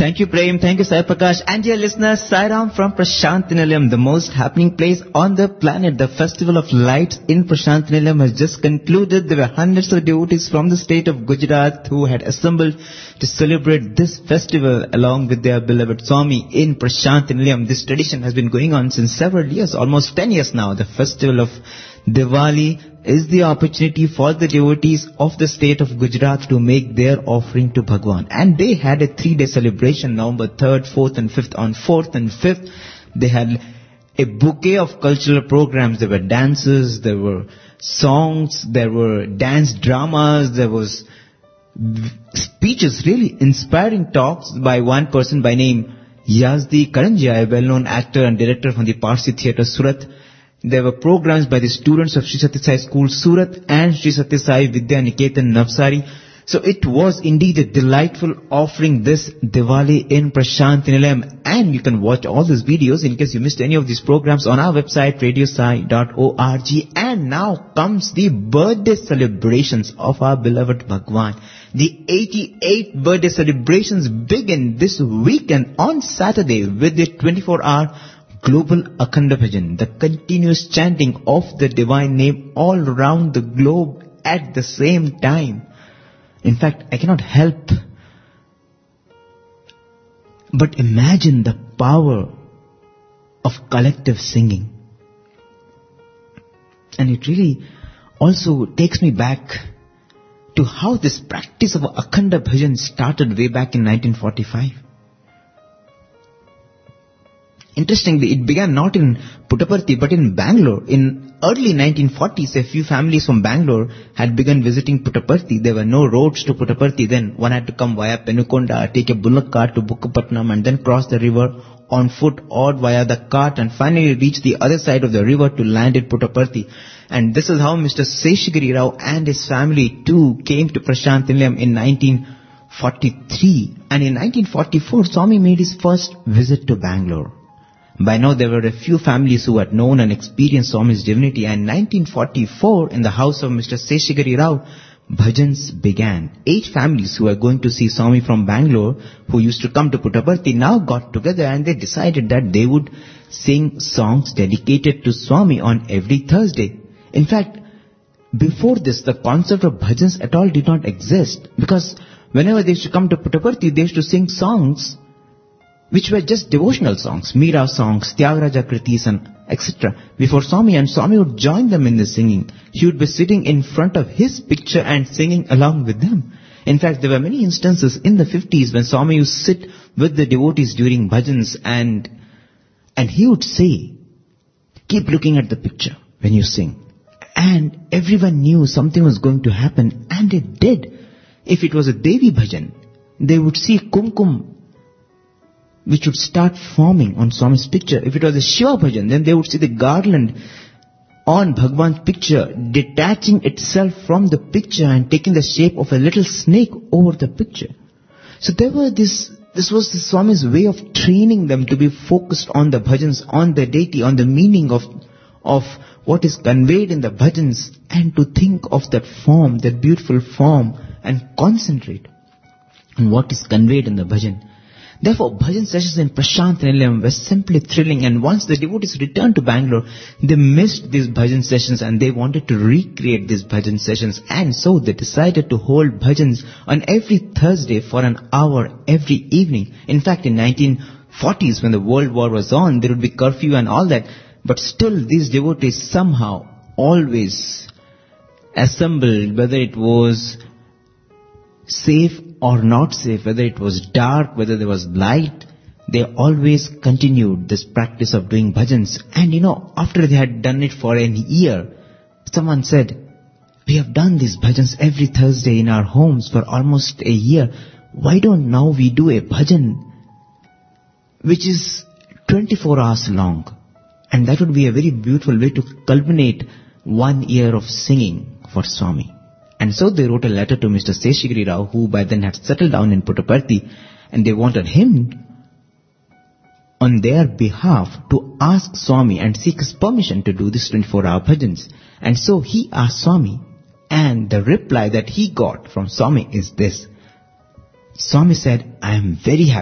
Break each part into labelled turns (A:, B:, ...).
A: Thank you, Prem. Thank you, Sai Prakash. And dear listeners, Sai Ram from Prashantinilayam, the most happening place on the planet. The Festival of Lights in Prashantinilayam has just concluded. There were hundreds of devotees from the state of Gujarat who had assembled to celebrate this festival along with their beloved Swami in Prashantinilayam. This tradition has been going on since several years, almost 10 years now. The Festival of Diwali is the opportunity for the devotees of the state of Gujarat to make their offering to Bhagwan. And they had a 3-day celebration, November 3rd, 4th and 5th. On 4th and 5th, they had a bouquet of cultural programs. There were dances, there were songs, there were dance dramas, there was speeches, really inspiring talks by one person by name Yazdi Karanjia, a well-known actor and director from the Parsi Theatre, Surat. There were programs by the students of Sri Sathya Sai School, Surat, and Sri Sathya Sai Vidya Niketan, Navsari. So it was indeed a delightful offering this Diwali in Prashantinilayam. And you can watch all these videos in case you missed any of these programs on our website, radiosai.org. And now comes the birthday celebrations of our beloved Bhagwan. The 88th birthday celebrations begin this weekend on Saturday with the 24-hour Global Akhanda Bhajan, the continuous chanting of the divine name all around the globe at the same time. In fact, I cannot help but imagine the power of collective singing. And it really also takes me back to how this practice of Akhanda Bhajan started way back in 1945. Interestingly, it began not in Puttaparthi but in Bangalore. In early 1940s, a few families from Bangalore had begun visiting Puttaparthi. There were no roads to Puttaparthi then. One had to come via Penukonda, take a bullock cart to Bukkapatnam and then cross the river on foot or via the cart and finally reach the other side of the river to land at Puttaparthi. And this is how Mr. Seshagiri Rao and his family too came to Prashantinilayam in 1943. And in 1944, Swami made his first visit to Bangalore. By now there were a few families who had known and experienced Swami's divinity, and in 1944 in the house of Mr. Seshagiri Rao, bhajans began. 8 families who were going to see Swami from Bangalore, who used to come to Puttaparthi, now got together and they decided that they would sing songs dedicated to Swami on every Thursday. In fact, before this, the concept of bhajans at all did not exist, because whenever they used to come to Puttaparthi, they used to sing songs which were just devotional songs, Meera songs, Tyagaraja Kritis and etc. before Swami, and Swami would join them in the singing. He would be sitting in front of his picture and singing along with them. In fact, there were many instances in the 50s when Swami used to sit with the devotees during bhajans and he would say, keep looking at the picture when you sing. And everyone knew something was going to happen, and it did. If it was a Devi bhajan, they would see kumkum which would start forming on Swami's picture. If it was a Shiva bhajan, then they would see the garland on Bhagwan's picture detaching itself from the picture and taking the shape of a little snake over the picture. So this was the Swami's way of training them to be focused on the bhajans, on the deity, on the meaning of what is conveyed in the bhajans, and to think of that form, that beautiful form, and concentrate on what is conveyed in the bhajan. Therefore, bhajan sessions in Prashantinilayam were simply thrilling, and once the devotees returned to Bangalore, they missed these bhajan sessions and they wanted to recreate these bhajan sessions, and so they decided to hold bhajans on every Thursday for an hour every evening. In fact, in 1940s, when the World War was on, there would be curfew and all that, but still these devotees somehow always assembled, whether it was safe or not safe, whether it was dark, whether there was light, they always continued this practice of doing bhajans. And after they had done it for an year, someone said, we have done these bhajans every Thursday in our homes for almost a year. Why don't now we do a bhajan which is 24 hours long? And that would be a very beautiful way to culminate 1 year of singing for Swami. And so they wrote a letter to Mr. Seshagiri Rao, who by then had settled down in Puttaparthi, and they wanted him on their behalf to ask Swami and seek his permission to do this 24-hour bhajans. And so he asked Swami, and the reply that he got from Swami is this. Swami said, I am very happy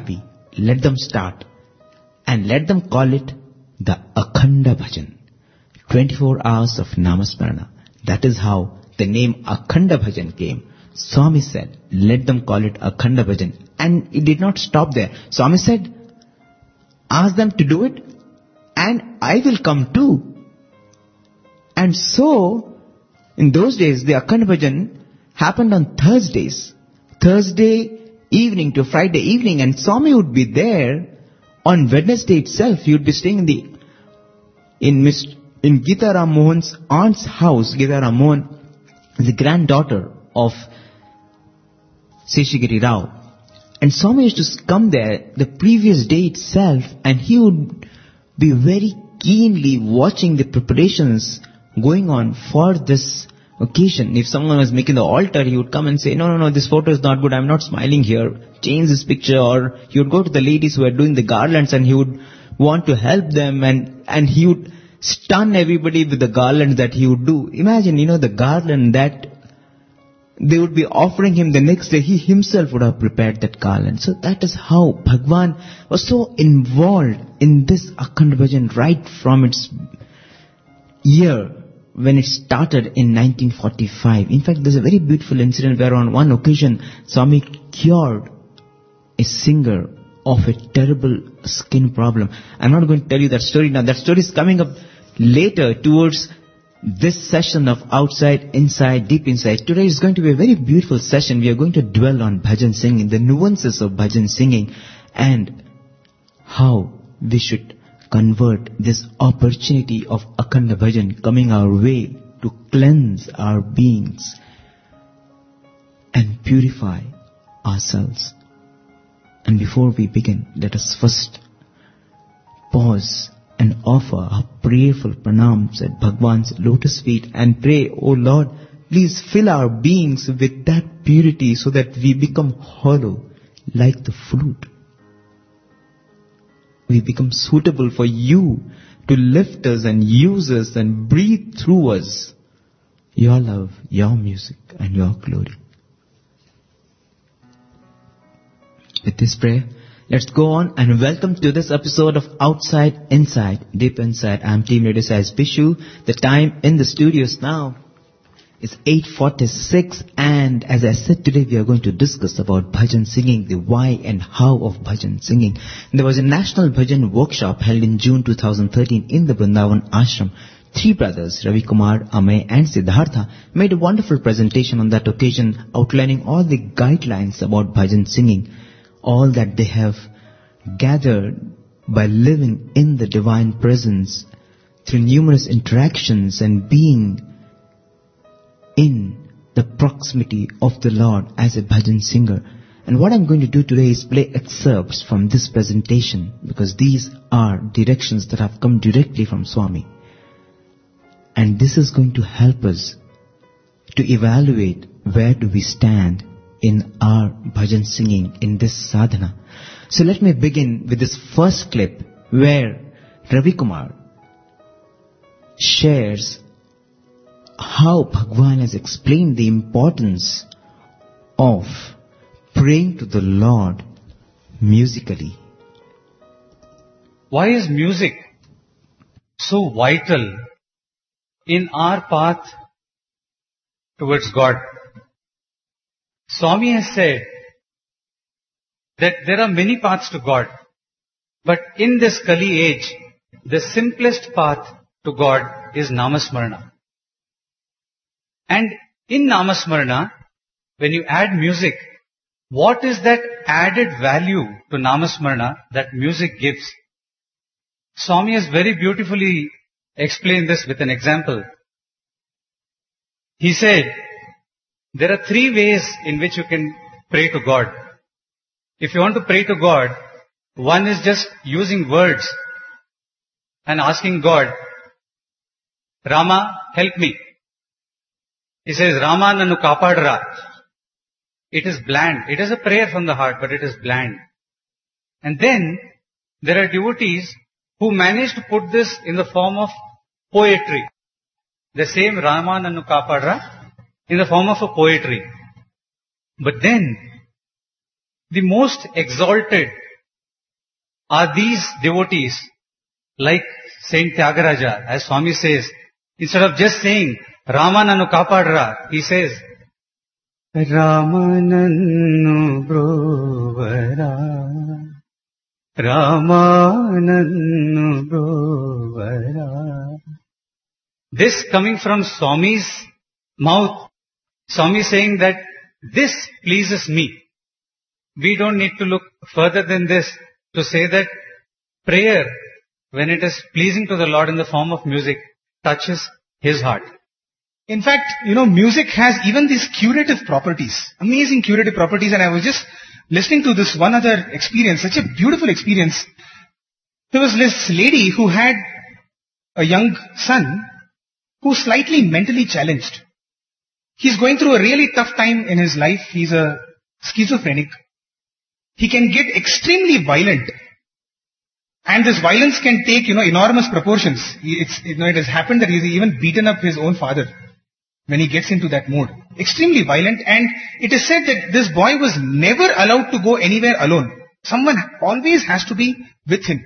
A: let them start and let them call it the Akhanda Bhajan. 24 hours of Namasmarana. That is how the name Akhanda Bhajan came. Swami said, let them call it Akhanda Bhajan. And it did not stop there. Swami said, ask them to do it and I will come too. And so, in those days, the Akhanda Bhajan happened on Thursdays. Thursday evening to Friday evening, and Swami would be there on Wednesday itself. He would be staying in Geeta Ram Mohan's aunt's house. Geeta Ram Mohan is the granddaughter of Seshagiri Rao. And Swami used to come there the previous day itself, and he would be very keenly watching the preparations going on for this occasion. If someone was making the altar, he would come and say, no, this photo is not good, I'm not smiling here, change this picture. Or he would go to the ladies who were doing the garlands and he would want to help them, and he would stun everybody with the garland that he would do. Imagine, the garland that they would be offering him the next day, he himself would have prepared that garland. So that is how Bhagwan was so involved in this Akhanda Bhajan right from its year when it started in 1945. In fact, there's a very beautiful incident where on one occasion Swami cured a singer of a terrible skin problem. I'm not going to tell you that story now. That story is coming up later towards this session of Outside, Inside, Deep Inside. Today is going to be a very beautiful session. We are going to dwell on bhajan singing, the nuances of bhajan singing, and how we should convert this opportunity of Akhanda Bhajan coming our way to cleanse our beings and purify ourselves. And before we begin, let us first pause and offer our prayerful pranams at Bhagwan's lotus feet and pray, O Lord, please fill our beings with that purity so that we become hollow like the flute. We become suitable for you to lift us and use us and breathe through us your love, your music and your glory. With this prayer, let's go on and welcome to this episode of Outside, Inside, Deep Inside. I'm Team Radio Size Bishu. The time in the studios now is 8:46, and as I said, today we are going to discuss about bhajan singing, the why and how of bhajan singing. There was a national bhajan workshop held in June 2013 in the Vrindavan Ashram. Three brothers, Ravi Kumar, Amay and Siddhartha, made a wonderful presentation on that occasion outlining all the guidelines about bhajan singing, all that they have gathered by living in the divine presence through numerous interactions and being in the proximity of the Lord as a bhajan singer. And what I'm going to do today is play excerpts from this presentation, because these are directions that have come directly from Swami. And this is going to help us to evaluate where do we stand in our bhajan singing, in this sadhana. So let me begin with this first clip where Ravi Kumar shares how Bhagwan has explained the importance of praying to the Lord musically.
B: Why is music so vital in our path towards God? Swami has said that there are many paths to God, but in this Kali age, the simplest path to God is Namasmarana. And in Namasmarana, when you add music, what is that added value to Namasmarana that music gives? Swami has very beautifully explained this with an example. He said, there are three ways in which you can pray to God. If you want to pray to God, one is just using words and asking God, Rama, help me. He says, Rama nannu kapadra. It is bland. It is a prayer from the heart, but it is bland. And then there are devotees who manage to put this in the form of poetry. The same Rama nannu kapadra in the form of a poetry. But then the most exalted Are these devotees like Saint Tyagaraja, as Swami says, instead of just saying, Rama nannu kapadra, he says, Rama nannu brovara, Rama nannu brovara. This coming from Swami's mouth, Swami saying that this pleases me. We don't need to look further than this to say that prayer, when it is pleasing to the Lord in the form of music, touches His heart.
C: In fact, music has even these curative properties, amazing curative properties, and I was just listening to this one other experience, such a beautiful experience. There was this lady who had a young son who's slightly mentally challenged. He's going through a really tough time in his life. He's a schizophrenic. He can get extremely violent. And this violence can take, enormous proportions. It has happened that he's even beaten up his own father when he gets into that mode. Extremely violent, and it is said that this boy was never allowed to go anywhere alone. Someone always has to be with him.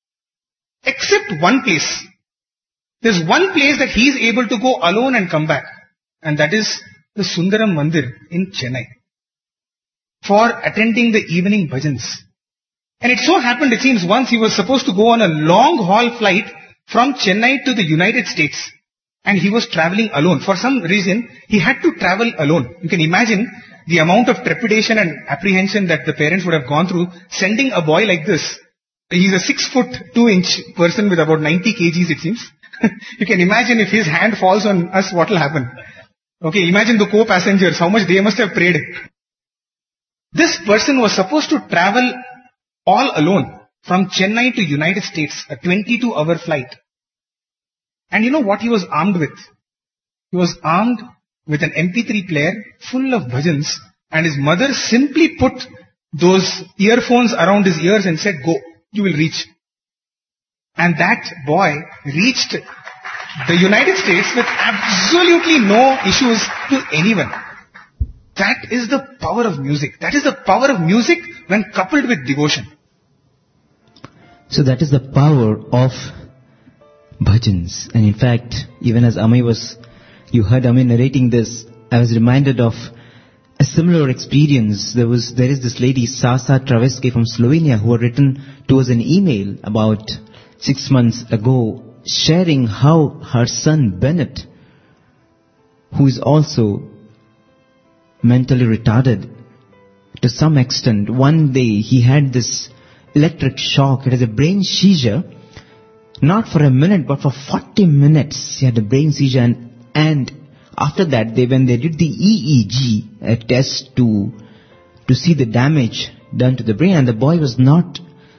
C: Except one place. There's one place that he is able to go alone and come back. And that is the Sundaram Mandir in Chennai. For attending the evening bhajans. And it so happened, it seems, once he was supposed to go on a long haul flight from Chennai to the United States. And he was traveling alone. For some reason, he had to travel alone. You can imagine the amount of trepidation and apprehension that the parents would have gone through sending a boy like this. He's a 6'2" person with about 90 kgs, it seems. You can imagine if his hand falls on us, what will happen. Okay, imagine the co-passengers, how much they must have prayed. This person was supposed to travel all alone from Chennai to United States, a 22-hour flight. And you know what he was armed with? He was armed with an MP3 player full of bhajans, and his mother simply put those earphones around his ears and said, go, you will reach. And that boy reached the United States with absolutely no issues to anyone. That is the power of music. That is the power of music when coupled with devotion.
A: So that is the power of bhajans. And in fact, even as you heard Amay narrating this, I was reminded of a similar experience. There is this lady, Sasa Traveske from Slovenia, who had written to us an email about 6 months ago, sharing how her son Bennett, who is also mentally retarded to some extent, one day he had this electric shock. It is a brain seizure. Not for a minute, but for 40 minutes he had a brain seizure, and after that, when they did the EEG, a test to see the damage done to the brain, and the boy was not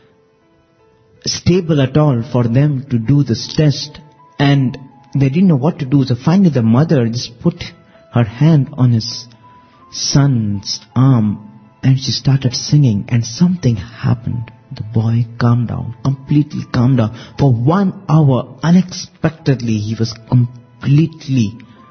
A: stable at all for them to do this test, and they didn't know what to do. So finally the mother just put her hand on his son's arm and she started singing, and something happened. The boy calmed down, completely calmed down. For 1 hour, unexpectedly, he was completely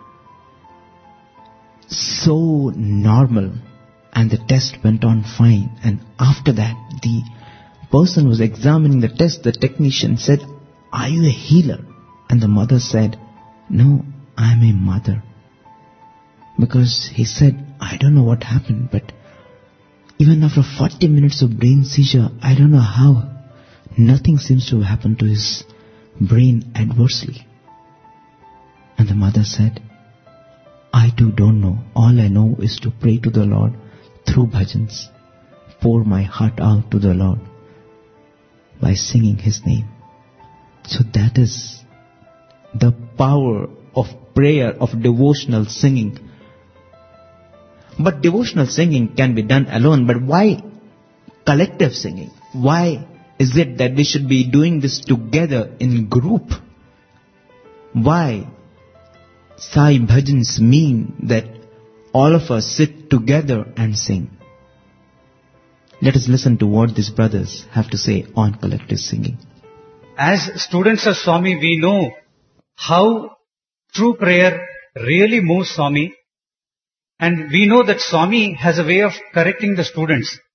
A: so normal, and the test went on fine. And after that, the person was examining the test, the technician said, are you a healer? And the mother said, no, I'm a mother. Because he said, I don't know what happened, but even after 40 minutes of brain seizure, I don't know how, nothing seems to have happened to his brain adversely. And the mother said, I too don't know. All I know is to pray to the Lord through bhajans, pour my heart out to the Lord by singing His name. So that is the power of prayer, of devotional singing. But devotional singing can be done alone. But why collective singing? Why is it that we should be doing this together in group? Why Sai bhajans mean that all of us sit together and sing? Let us listen to what these brothers have to say on collective singing.
B: As students of Swami, we know how true prayer really moves Swami. And we know that Swami has a way of correcting the students.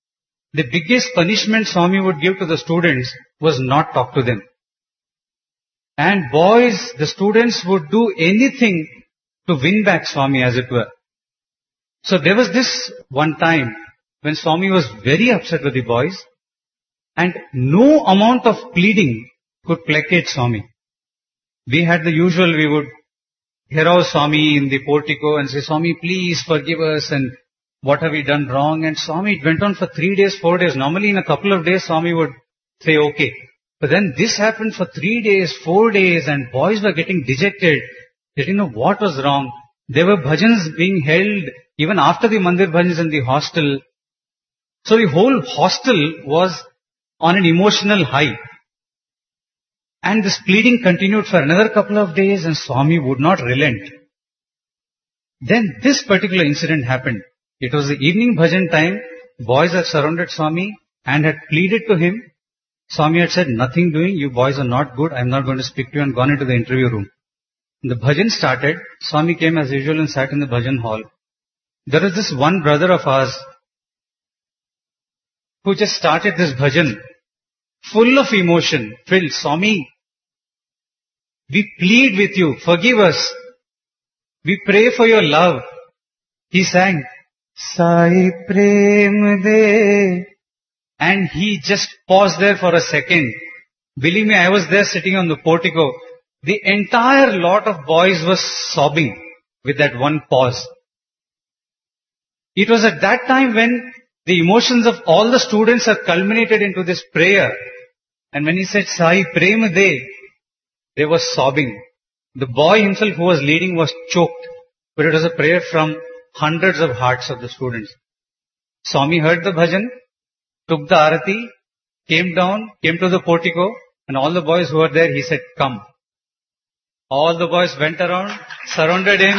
B: the biggest punishment Swami would give to the students was not talk to them. And boys, the students would do anything to win back Swami, as it were. So there was this one time when Swami was very upset with the boys, and no amount of pleading could placate Swami. We had the usual, we would hear our Swami in the portico and say, Swami, please forgive us, and what have we done wrong? And Swami, it went on for 3 days, 4 days. Normally in a couple of days, Swami would say, okay. But then this happened for 3 days, 4 days, and boys were getting dejected. They didn't know what was wrong. There were bhajans being held even after the mandir bhajans in the hostel. So the whole hostel was on an emotional high. And this pleading continued for another couple of days, and Swami would not relent. Then this particular incident happened. It was the evening bhajan time. Boys had surrounded Swami and had pleaded to him. Swami had said, nothing doing, you boys are not good, I am not going to speak to you, and gone into the interview room. The bhajan started. Swami came as usual and sat in the bhajan hall. There was this one brother of ours who just started this bhajan full of emotion, filled. Swami, we plead with you, forgive us. We pray for your love. He sang, Sai Prem De. And he just paused there for a second. Believe me, I was there sitting on the portico. The entire lot of boys was sobbing with that one pause. It was at that time when the emotions of all the students are culminated into this prayer. And when he said, Sai Prem De, they were sobbing. The boy himself who was leading was choked. But it was a prayer from hundreds of hearts of the students. Swami heard the bhajan, took the arati, came down, came to the portico, and all the boys who were there, he said, come. All the boys went around, surrounded him.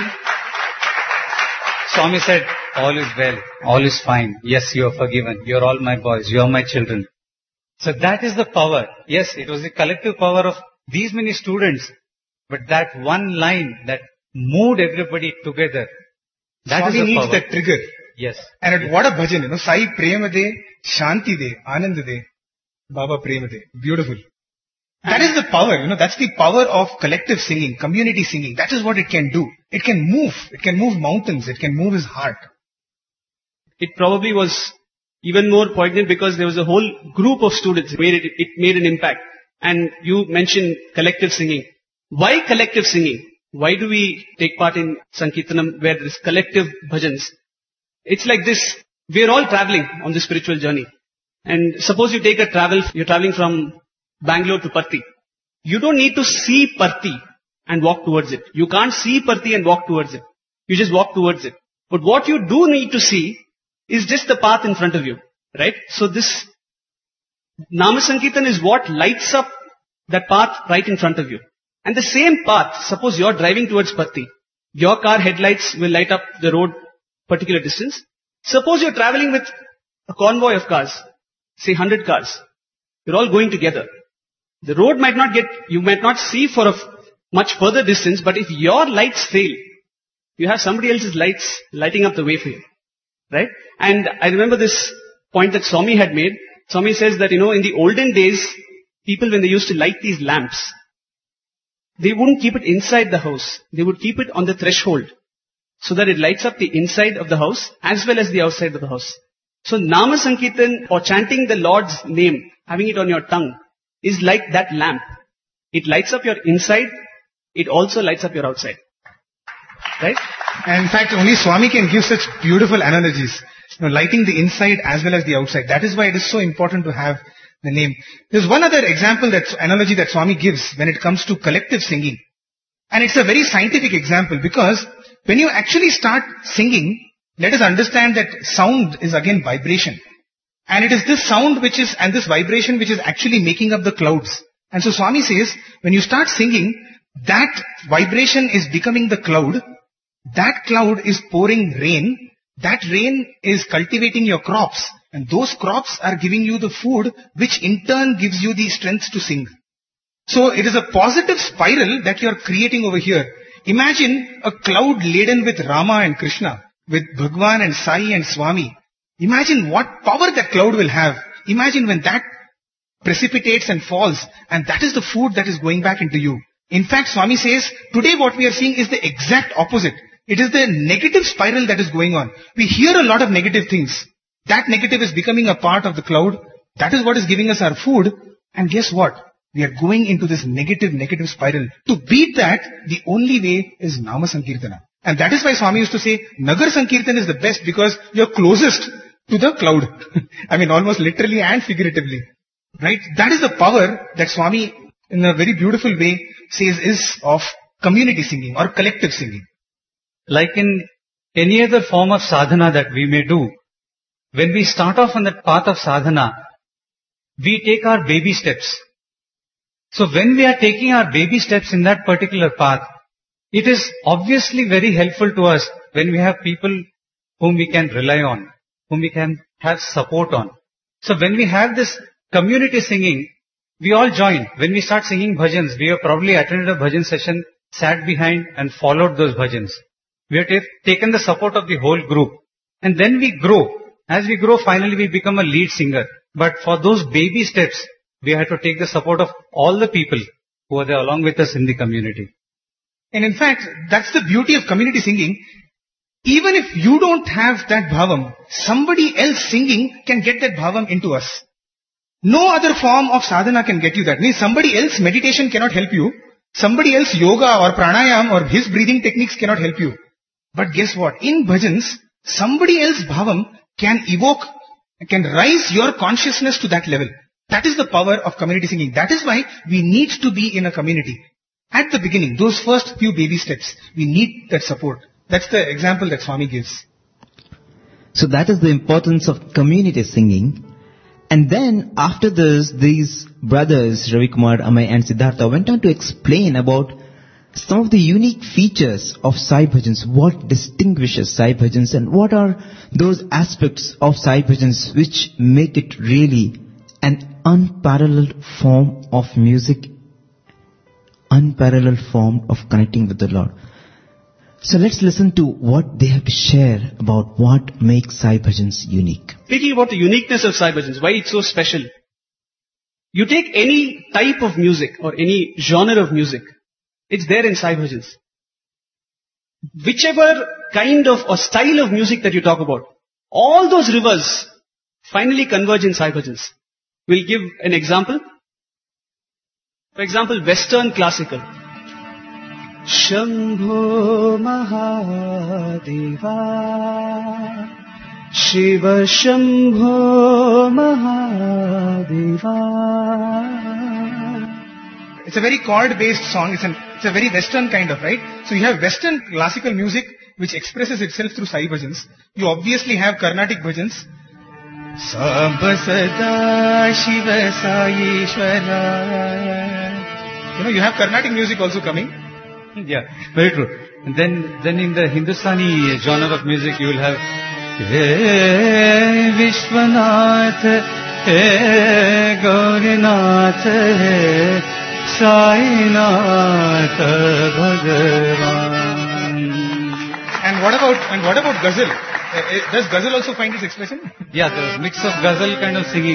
B: Swami said, all is well, all is fine. Yes, you are forgiven. You are all my boys. You are my children. So that is the power. Yes, it was the collective power of these many students. But that one line that moved everybody together, that
C: Swami
B: is the
C: needs
B: power.
C: that trigger.
B: Yes.
C: And
B: Yes.
C: what a bhajan, Sai Prema De, Shanti De, Anand De, Baba Prema De. Beautiful. That is the power, that's the power of collective singing, community singing. That is what it can do. It can move mountains, it can move his heart.
D: It probably was even more poignant because there was a whole group of students. It made an impact. And you mentioned collective singing. Why collective singing? Why do we take part in Sankirtanam where there is collective bhajans? It's like this. We are all traveling on this spiritual journey. And suppose you take you're traveling from Bangalore to Parthi. You don't need to see Parthi and walk towards it. You can't see Parthi and walk towards it. You just walk towards it. But what you do need to see is just the path in front of you. Right? So this Nama Sankirtan is what lights up that path right in front of you. And the same path, suppose you're driving towards Parthi. Your car headlights will light up the road particular distance. Suppose you're traveling with a convoy of cars, say 100 cars. You're all going together. The road you might not see for a much further distance, but if your lights fail, you have somebody else's lights lighting up the way for you. Right? And I remember this point that Swami had made. Swami says that, in the olden days, people when they used to light these lamps, they wouldn't keep it inside the house. They would keep it on the threshold so that it lights up the inside of the house as well as the outside of the house. So Nama Sankirtan or chanting the Lord's name, having it on your tongue, is like that lamp. It lights up your inside. It also lights up your outside. Right?
C: And in fact, only Swami can give such beautiful analogies. Lighting the inside as well as the outside. That is why it is so important to have the name. There's one other analogy that Swami gives when it comes to collective singing. And it's a very scientific example because when you actually start singing, let us understand that sound is again vibration. And it is this sound and this vibration which is actually making up the clouds. And so Swami says, when you start singing, that vibration is becoming the cloud. That cloud is pouring rain. That rain is cultivating your crops. And those crops are giving you the food, which in turn gives you the strength to sing. So it is a positive spiral that you are creating over here. Imagine a cloud laden with Rama and Krishna, with Bhagwan and Sai and Swami. Imagine what power that cloud will have. Imagine when that precipitates and falls, and that is the food that is going back into you. In fact, Swami says, today what we are seeing is the exact opposite. It is the negative spiral that is going on. We hear a lot of negative things. That negative is becoming a part of the cloud. That is what is giving us our food. And guess what? We are going into this negative spiral. To beat that, the only way is Nama Sankirtana. And that is why Swami used to say, Nagar Sankirtan is the best because you're closest to the cloud. I mean, almost literally and figuratively. Right? That is the power that Swami, in a very beautiful way, says is of community singing or collective singing.
B: Like in any other form of sadhana that we may do, when we start off on that path of sadhana, we take our baby steps. So when we are taking our baby steps in that particular path, it is obviously very helpful to us when we have people whom we can rely on, whom we can have support on. So when we have this community singing, we all join. When we start singing bhajans, we have probably attended a bhajan session, sat behind and followed those bhajans. We have taken the support of the whole group. And then we grow. As we grow, finally we become a lead singer. But for those baby steps, we have to take the support of all the people who are there along with us in the community.
C: And in fact, that's the beauty of community singing. Even if you don't have that bhavam, somebody else singing can get that bhavam into us. No other form of sadhana can get you that. Means somebody else meditation cannot help you. Somebody else yoga or pranayam or his breathing techniques cannot help you. But guess what? In bhajans, somebody else bhavam can evoke, can rise your consciousness to that level. That is the power of community singing. That is why we need to be in a community. At the beginning, those first few baby steps, we need that support. That's the example that Swami gives.
A: So that is the importance of community singing. And then after this, these brothers, Ravi Kumar, Amay and Siddhartha, went on to explain about some of the unique features of Sai Bhajans, what distinguishes Sai Bhajans and what are those aspects of Sai Bhajans which make it really an unparalleled form of music, unparalleled form of connecting with the Lord. So let's listen to what they have to share about what makes Sai Bhajans unique.
D: Speaking about the uniqueness of Sai Bhajans, why it's so special. You take any type of music or any genre of music, it's there in Sai Bhajans. Whichever kind of or style of music that you talk about, all those rivers finally converge in Sai Bhajans. We'll give an example. For example, Western classical. Shambho Mahadeva Shiva Shambho Mahadeva.
C: It's a very chord-based song. It's a very Western kind of, right? So you have Western classical music which expresses itself through Sai Bhajans. You obviously have Carnatic bhajans. Sabha Sada Shiva Saishwara. You have Carnatic music also coming.
B: Yeah, very true. And then in the Hindustani genre of music, you will have He Vishwanath, He Gaurinath, He Sainath Bhagavan.
C: And what about ghazal? Does ghazal also find its expression?
B: Yeah, the mix of ghazal kind of singing.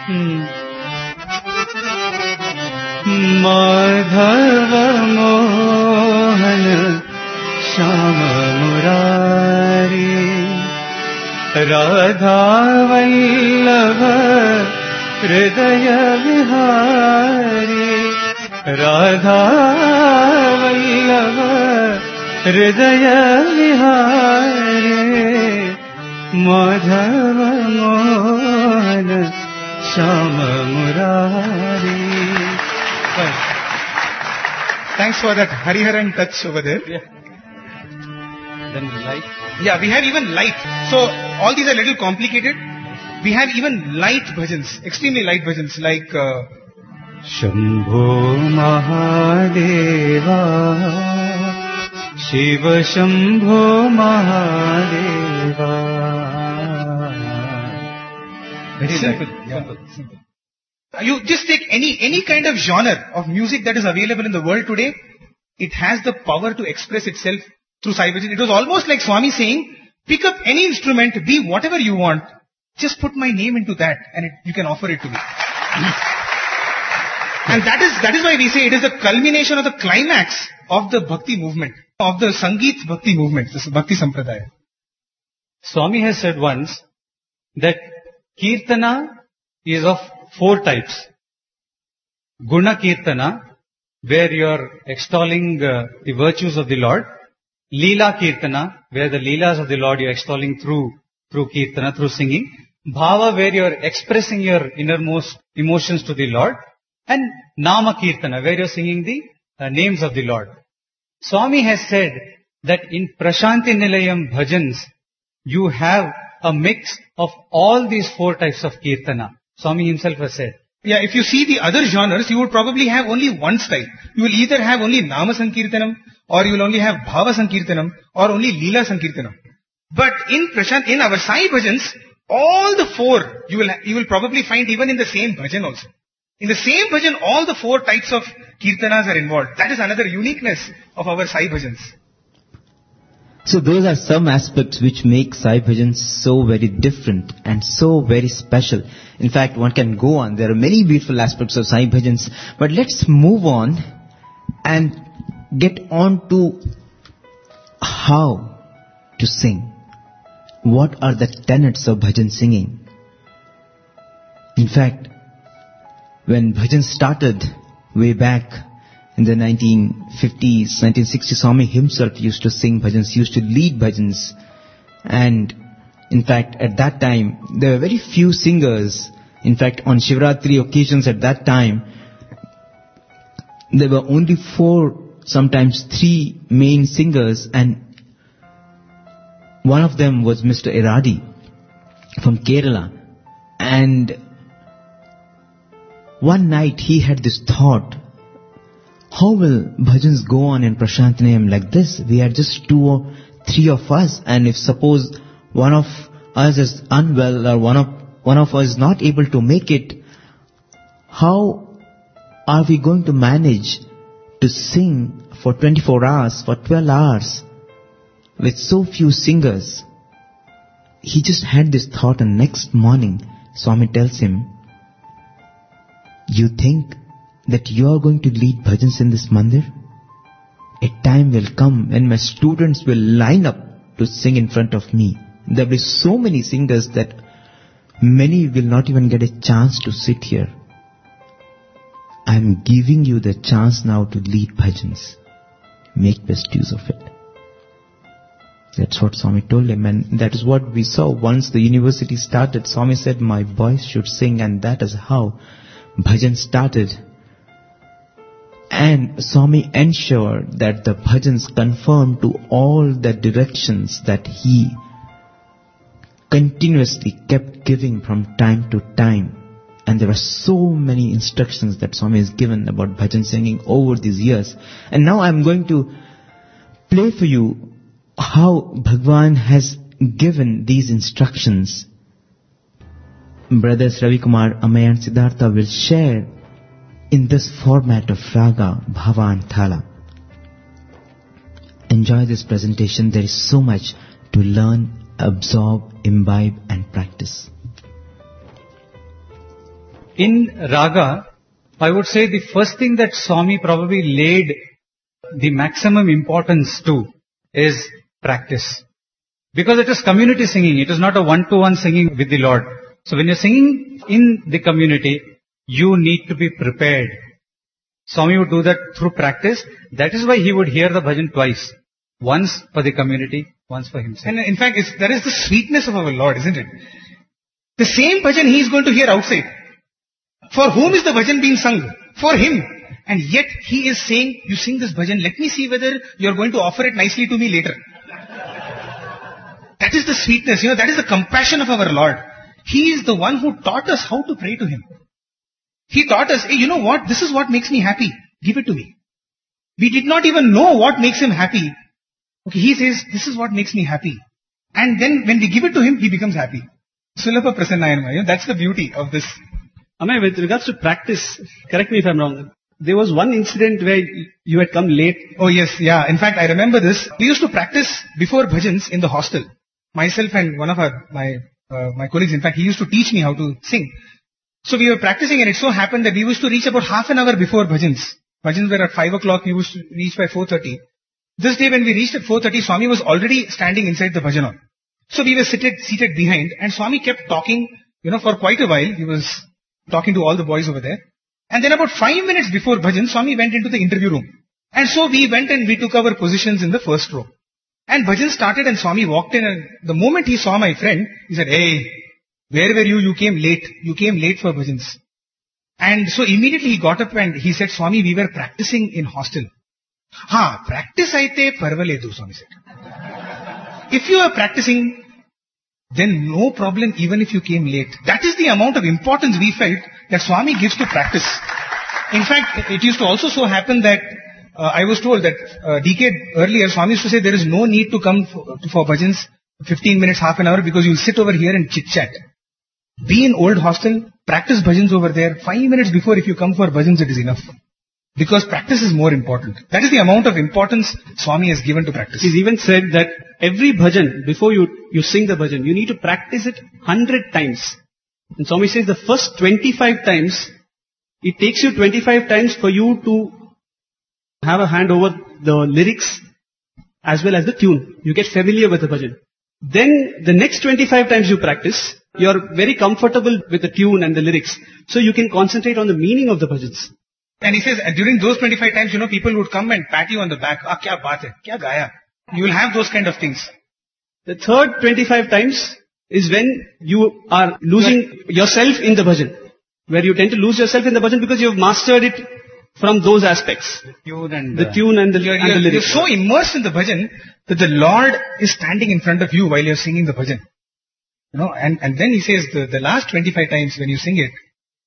D: Madhava Mohan Shama Murari Radha Vallabha Hridaya Vihari Radha Vallabha Hridaya Vihari Madhava Mohan Shama Murari.
C: Thanks for that Hariharan touch over there.
B: Yeah. Then light.
C: Yeah, we have even light. So all these are a little complicated. We have even light bhajans, extremely light bhajans like
D: Shambho Mahadeva Shiva Shambho Mahadeva.
C: Very simple. Simple. You just take any kind of genre of music that is available in the world today, it has the power to express itself through Sai Bhajan. It was almost like Swami saying, pick up any instrument, be whatever you want, just put my name into that and you can offer it to me. And that is why we say it is the culmination of the climax of the Bhakti movement, of the Sangeet Bhakti movement, this Bhakti Sampradaya.
B: Swami has said once that Kirtana is of 4 types. Guna Kirtana, where you are extolling the virtues of the Lord. Leela Kirtana, where the Leelas of the Lord you are extolling through Kirtana, through singing. Bhava, where you are expressing your innermost emotions to the Lord. And Nama Kirtana, where you are singing the names of the Lord. Swami has said that in Prashanti Nilayam bhajans, you have a mix of all these 4 types of Kirtana. Swami himself has said.
C: Yeah, if you see the other genres, you would probably have only one style. You will either have only Nama Sankirtanam, or you will only have Bhava Sankirtanam, or only Leela Sankirtanam. But in our Sai bhajans, all the 4 you will probably find even in the same bhajan also. In the same bhajan, all the 4 types of Kirtanas are involved. That is another uniqueness of our Sai bhajans.
A: So those are some aspects which make Sai Bhajans so very different and so very special. In fact, one can go on. There are many beautiful aspects of Sai Bhajans. But let's move on and get on to how to sing. What are the tenets of bhajan singing? In fact, when bhajan started way back in the 1950s, 1960s, Swami himself used to sing bhajans, used to lead bhajans. And in fact, at that time, there were very few singers. In fact, on Shivratri occasions at that time, there were only 4, sometimes 3 main singers, and one of them was Mr. Iradi from Kerala. And one night he had this thought, how will bhajans go on in Prashantinayam like this? We are just 2 or 3 of us, and if suppose one of us is unwell or one of us is not able to make it, how are we going to manage to sing for 24 hours, for 12 hours with so few singers? He just had this thought, and next morning Swami tells him, you think that you are going to lead bhajans in this mandir? A time will come when my students will line up to sing in front of me. There will be so many singers that many will not even get a chance to sit here. I am giving you the chance now to lead bhajans. Make best use of it. That's what Swami told him, and that is what we saw. Once the university started, Swami said, my boys should sing, and that is how bhajan started. And Swami ensured that the bhajans conformed to all the directions that he continuously kept giving from time to time. And there are so many instructions that Swami has given about bhajan singing over these years. And now I am going to play for you how Bhagwan has given these instructions. Brothers Ravi Kumar, Amay and Siddhartha will share in this format of Raga, Bhava and Thala. Enjoy this presentation. There is so much to learn, absorb, imbibe and practice.
B: In Raga, I would say the first thing that Swami probably laid the maximum importance to is practice. Because it is community singing, it is not a one-to-one singing with the Lord. So when you're singing in the community, you need to be prepared. Swami would do that through practice. That is why he would hear the bhajan twice. Once for the community, once for himself.
C: And in fact, that is the sweetness of our Lord, isn't it? The same bhajan he is going to hear outside. For whom is the bhajan being sung? For him. And yet he is saying, you sing this bhajan, let me see whether you are going to offer it nicely to me later. That is the sweetness, that is the compassion of our Lord. He is the one who taught us how to pray to Him. He taught us, hey, you know what? This is what makes me happy. Give it to me. We did not even know what makes Him happy. Okay, He says, this is what makes me happy. And then when we give it to Him, He becomes happy. Sulabha Prasannayanama. That's the beauty of this.
D: Amay, with regards to practice, correct me if I'm wrong. There was one incident where you had come late.
C: Oh yes, yeah. In fact, I remember this. We used to practice before bhajans in the hostel. Myself and one of my my colleagues. In fact, he used to teach me how to sing. So we were practicing, and it so happened that we used to reach about half an hour before bhajans. Bhajans were at 5 o'clock, we used to reach by 4:30. This day when we reached at 4:30, Swami was already standing inside the bhajan hall. So we were seated behind, and Swami kept talking, for quite a while. He was talking to all the boys over there. And then about 5 minutes before bhajan, Swami went into the interview room. And so we went and we took our positions in the first row. And bhajan started and Swami walked in, and the moment he saw my friend, he said, "Hey, where were you? You came late. You came late for bhajans." And so immediately he got up and he said, "Swami, we were practicing in hostel." Practice aite parvaledu, Swami said. If you are practicing, then no problem even if you came late. That is the amount of importance we felt that Swami gives to practice. In fact, it used to also so happen that I was told that a decade earlier, Swami used to say there is no need to come for bhajans 15 minutes, half an hour, because you'll sit over here and chit-chat. Be in old hostel, practice bhajans over there. 5 minutes before, if you come for bhajans, it is enough. Because practice is more important. That is the amount of importance Swami has given to practice.
D: He's even said that every bhajan, before you sing the bhajan, you need to practice it 100 times. And Swami says the first 25 times, it takes you 25 times for you to have a hand over the lyrics as well as the tune. You get familiar with the bhajan. Then the next 25 times you practice, you're very comfortable with the tune and the lyrics. So you can concentrate on the meaning of the bhajans.
C: And he says, during those 25 times, people would come and pat you on the back. Kya baat hai? Kya gaya? You will have those kind of things.
D: The third 25 times is when you are losing yourself in the bhajan. Where you tend to lose yourself in the bhajan because you have mastered it from those aspects. The tune and the lyrics.
C: You're so immersed in the bhajan that the Lord is standing in front of you while you're singing the bhajan. And then he says the last 25 times when you sing it,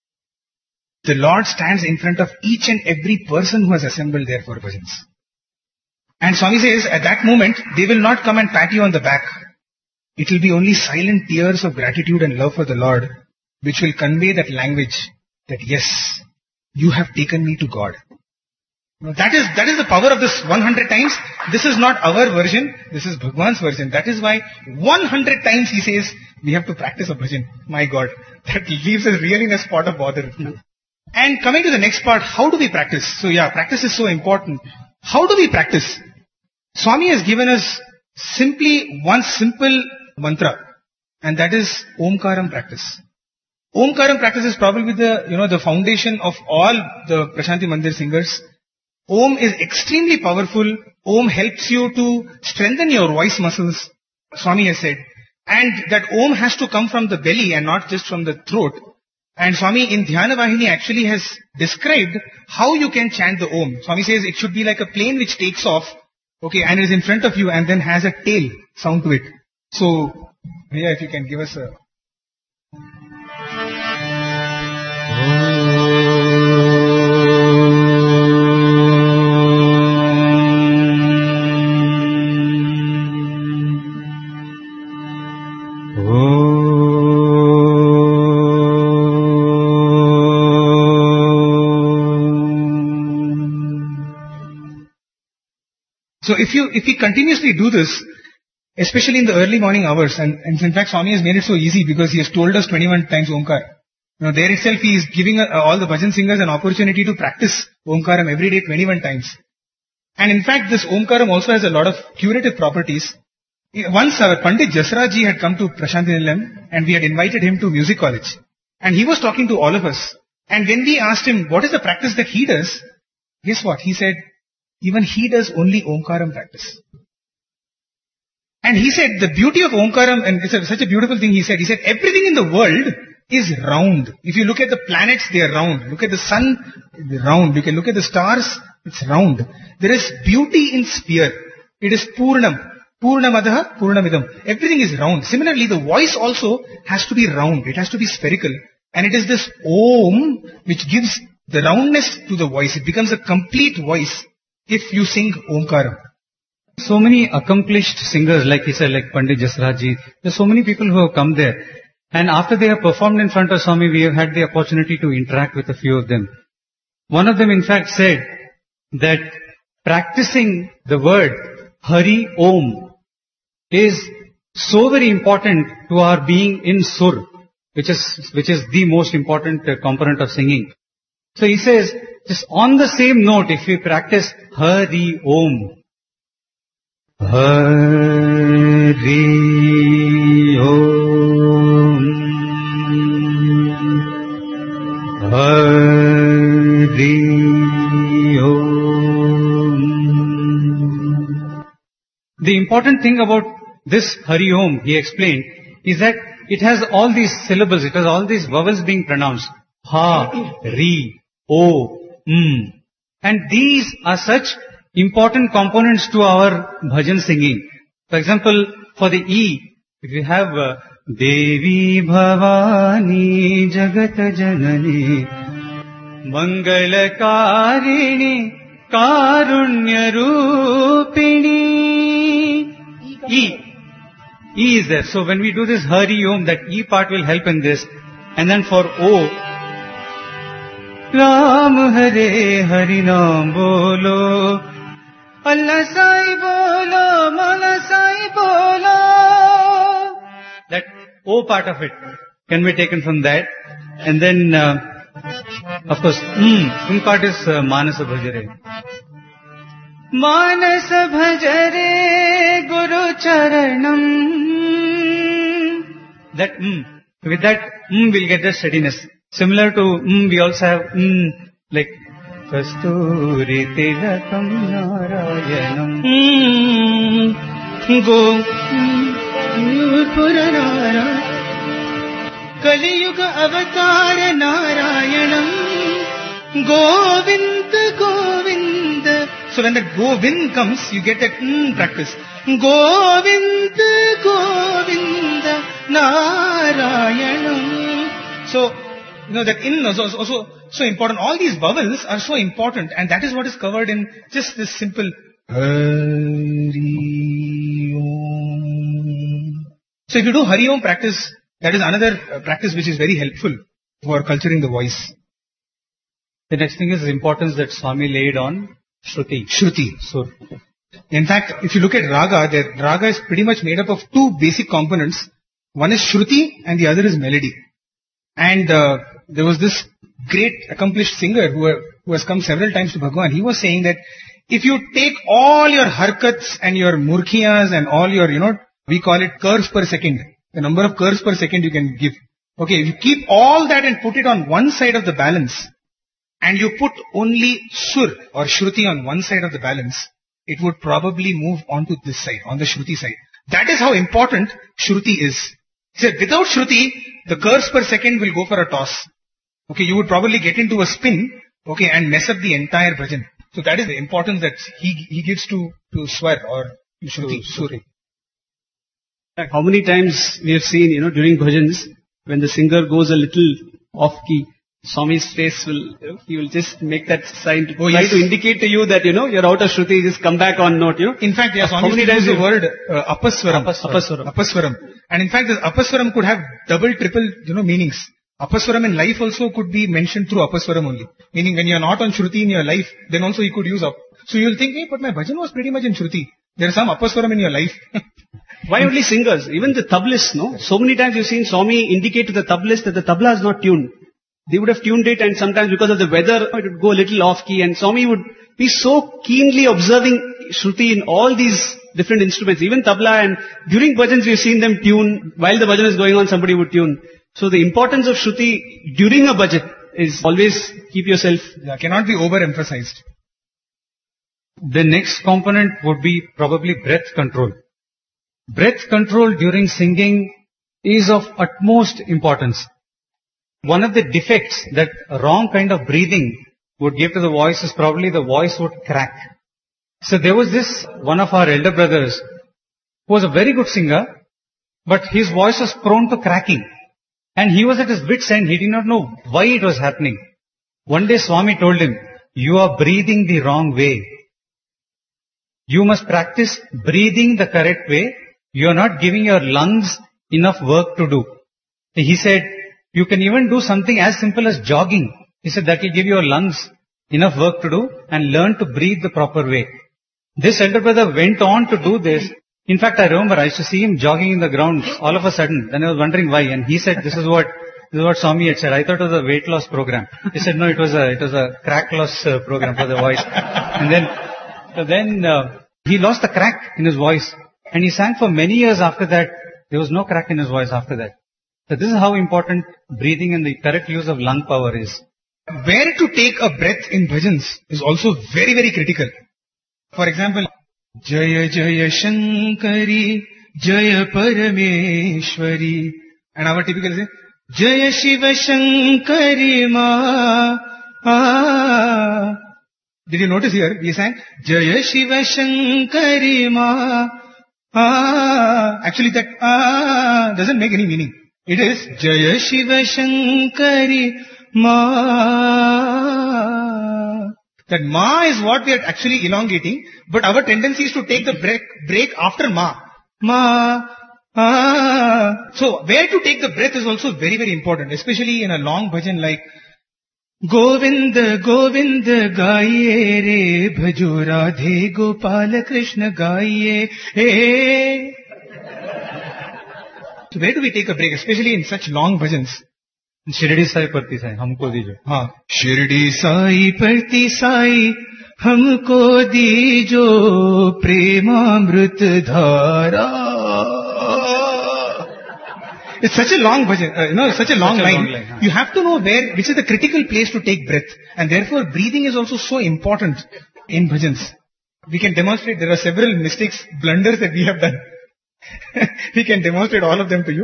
C: the Lord stands in front of each and every person who has assembled there for bhajans. And Swami says, at that moment, they will not come and pat you on the back. It will be only silent tears of gratitude and love for the Lord, which will convey that language that yes, you have taken me to God. That is the power of this 100 times. This is not our version. This is Bhagwan's version. That is why 100 times he says, we have to practice a bhajan. My God, that leaves us really in a spot of bother. And coming to the next part, how do we practice? So practice is so important. How do we practice? Swami has given us simply one simple mantra, and that is Omkaram practice. Omkaram practice is probably the foundation of all the Prashanti Mandir singers. Om is extremely powerful. Om helps you to strengthen your voice muscles, Swami has said. And that Om has to come from the belly and not just from the throat. And Swami in Dhyana Vahini actually has described how you can chant the Om. Swami says it should be like a plane which takes off, and is in front of you and then has a tail sound to it. So, if you can give us a... So if we continuously do this, especially in the early morning hours, and in fact Swami has made it so easy because he has told us 21 times Omkar. There itself he is giving all the bhajan singers an opportunity to practice Omkaram every day 21 times. And in fact this Omkaram also has a lot of curative properties. Once our Pandit Jasraj ji had come to Prashanti Nilayam and we had invited him to music college. And he was talking to all of us. And when we asked him what is the practice that he does, guess what? He said, even he does only Omkaram practice. And he said the beauty of Omkaram, and it's such a beautiful thing he said everything in the world is round. If you look at the planets, they are round. Look at the sun, it's round. You can look at the stars, it's round. There is beauty in sphere. It is Purnam. Purnamadaha, Purnamidam. Everything is round. Similarly, the voice also has to be round. It has to be spherical. And it is this Om which gives the roundness to the voice. It becomes a complete voice if you sing Omkaram.
B: So many accomplished singers, like he said, like Pandit Jasraj ji. There are so many people who have come there. And after they have performed in front of Swami, we have had the opportunity to interact with a few of them. One of them in fact said that practicing the word Hari Om is so very important to our being in sur, which is the most important component of singing. So he says, just on the same note, if we practice Hari Om, Hari Om, Hari Om. The important thing about this Hari Om, he explained, is that it has all these syllables, it has all these vowels being pronounced. Ha, Ri, O, And these are such important components to our bhajan singing. For example, for the E, if you have Devi Bhavani Jagat Janani Mangalakarini Karunya Rupini. E is there. So when we do this Hari Om, that E part will help in this. And then for O, Ram Hare Hari Naam Bolo, Allah Sai Bolo, Mala Sai Bolo. That O part of it can be taken from that. And then, of course, part is Manasa Bhajare. Manasa Bhajare Guru Charanam. That with that we'll get the steadiness. Similar to we also have like Kasturi Tilakam Narayanam Go Purana Kaliyuga Avatara Narayanam Govinda Govinda. So when that Govind comes, you get that practice. Govinda Govinda Narayanam. So, that in is also so important. All these vowels are so important, and that is what is covered in just this simple Hari Om. So if you do Hari Om practice, that is another practice which is very helpful for culturing the voice. The next thing is the importance that Swami laid on Shruti. So, in fact, if you look at Raga, the Raga is pretty much made up of two basic components. One is Shruti and the other is melody. And there was this great accomplished singer who has come several times to Bhagwan. He was saying that if you take all your harkats and your murkhiyas and all your, we call it curves per second, the number of curves per second you can give. Okay, if you keep all that and put it on one side of the balance, and you put only sur or shruti on one side of the balance, it would probably move onto this side, on the shruti side. That is how important shruti is. He said, without shruti, the curves per second will go for a toss. Okay, you would probably get into a spin, okay, and mess up the entire bhajan. So that is the importance that he gives to swar or shruti.
D: How many times we have seen, during bhajans, when the singer goes a little off key, Swami's face he will just make that sign to try to indicate to you that, you're out of shruti, just come back on note, In
C: fact, yes, Swami used to use the word apaswaram. And in fact, this apaswaram could have double, triple, meanings. Apaswaram in life also could be mentioned through apaswaram only. Meaning when you're not on shruti in your life, then also you could use up. So you'll think, hey, but my bhajan was pretty much in shruti. There's some apaswaram in your life.
D: Why only singers? Even the tablists, no? So many times you've seen Swami indicate to the tablist that the tabla is not tuned. They would have tuned it, and sometimes because of the weather, it would go a little off key, and Swami would be so keenly observing shruti in all these different instruments, even tabla, and during bhajans we've seen them tune. While the bhajan is going on, somebody would tune. So the importance of shruti during a bhajan is always keep yourself.
C: Cannot be overemphasized.
B: The next component would be probably breath control. Breath control during singing is of utmost importance. One of the defects that a wrong kind of breathing would give to the voice is probably the voice would crack. So there was one of our elder brothers who was a very good singer, but his voice was prone to cracking. And he was at his wit's end. He did not know why it was happening. One day Swami told him, you are breathing the wrong way. You must practice breathing the correct way. You are not giving your lungs enough work to do. He said, you can even do something as simple as jogging. He said that will give your lungs enough work to do and learn to breathe the proper way. This elder brother went on to do this. In fact, I remember I used to see him jogging in the ground all of a sudden. Then I was wondering why. And he said, this is what Swami had said. I thought it was a weight loss program. He said, no, it was a crack loss program for the voice. And then he lost the crack in his voice. And he sang for many years after that. There was no crack in his voice after that. So this is how important breathing and the correct use of lung power is.
C: Where to take a breath in bhajans is also very, very critical. For example, Jaya Jaya Shankari, Jaya Parameshwari. And our typical say, Jaya Shiva Shankari Ma. Did you notice here? We sang, Jaya Shiva Shankari Ma. Actually that doesn't make any meaning. It is Jaya Shiva Shankari Ma. That Ma is what we are actually elongating, but our tendency is to take the break after Ma. Ma. So where to take the breath is also very, very important, especially in a long bhajan like Govinda Govinda Gaiye Re Bhajo Radhe Gopala Krishna Gaiye. So where do we take a break, especially in such long bhajans?
B: Shirdi Sai Parti Sai, humko dijo.
C: हाँ, शिरडी साई परती साई हमको दीजो प्रेमामृत धारा. It's such a long bhajan, such a long line. You have to know which is the critical place to take breath. And therefore breathing is also so important in bhajans. We can demonstrate, there are several mistakes, blunders that we have done. We can demonstrate all of them to you.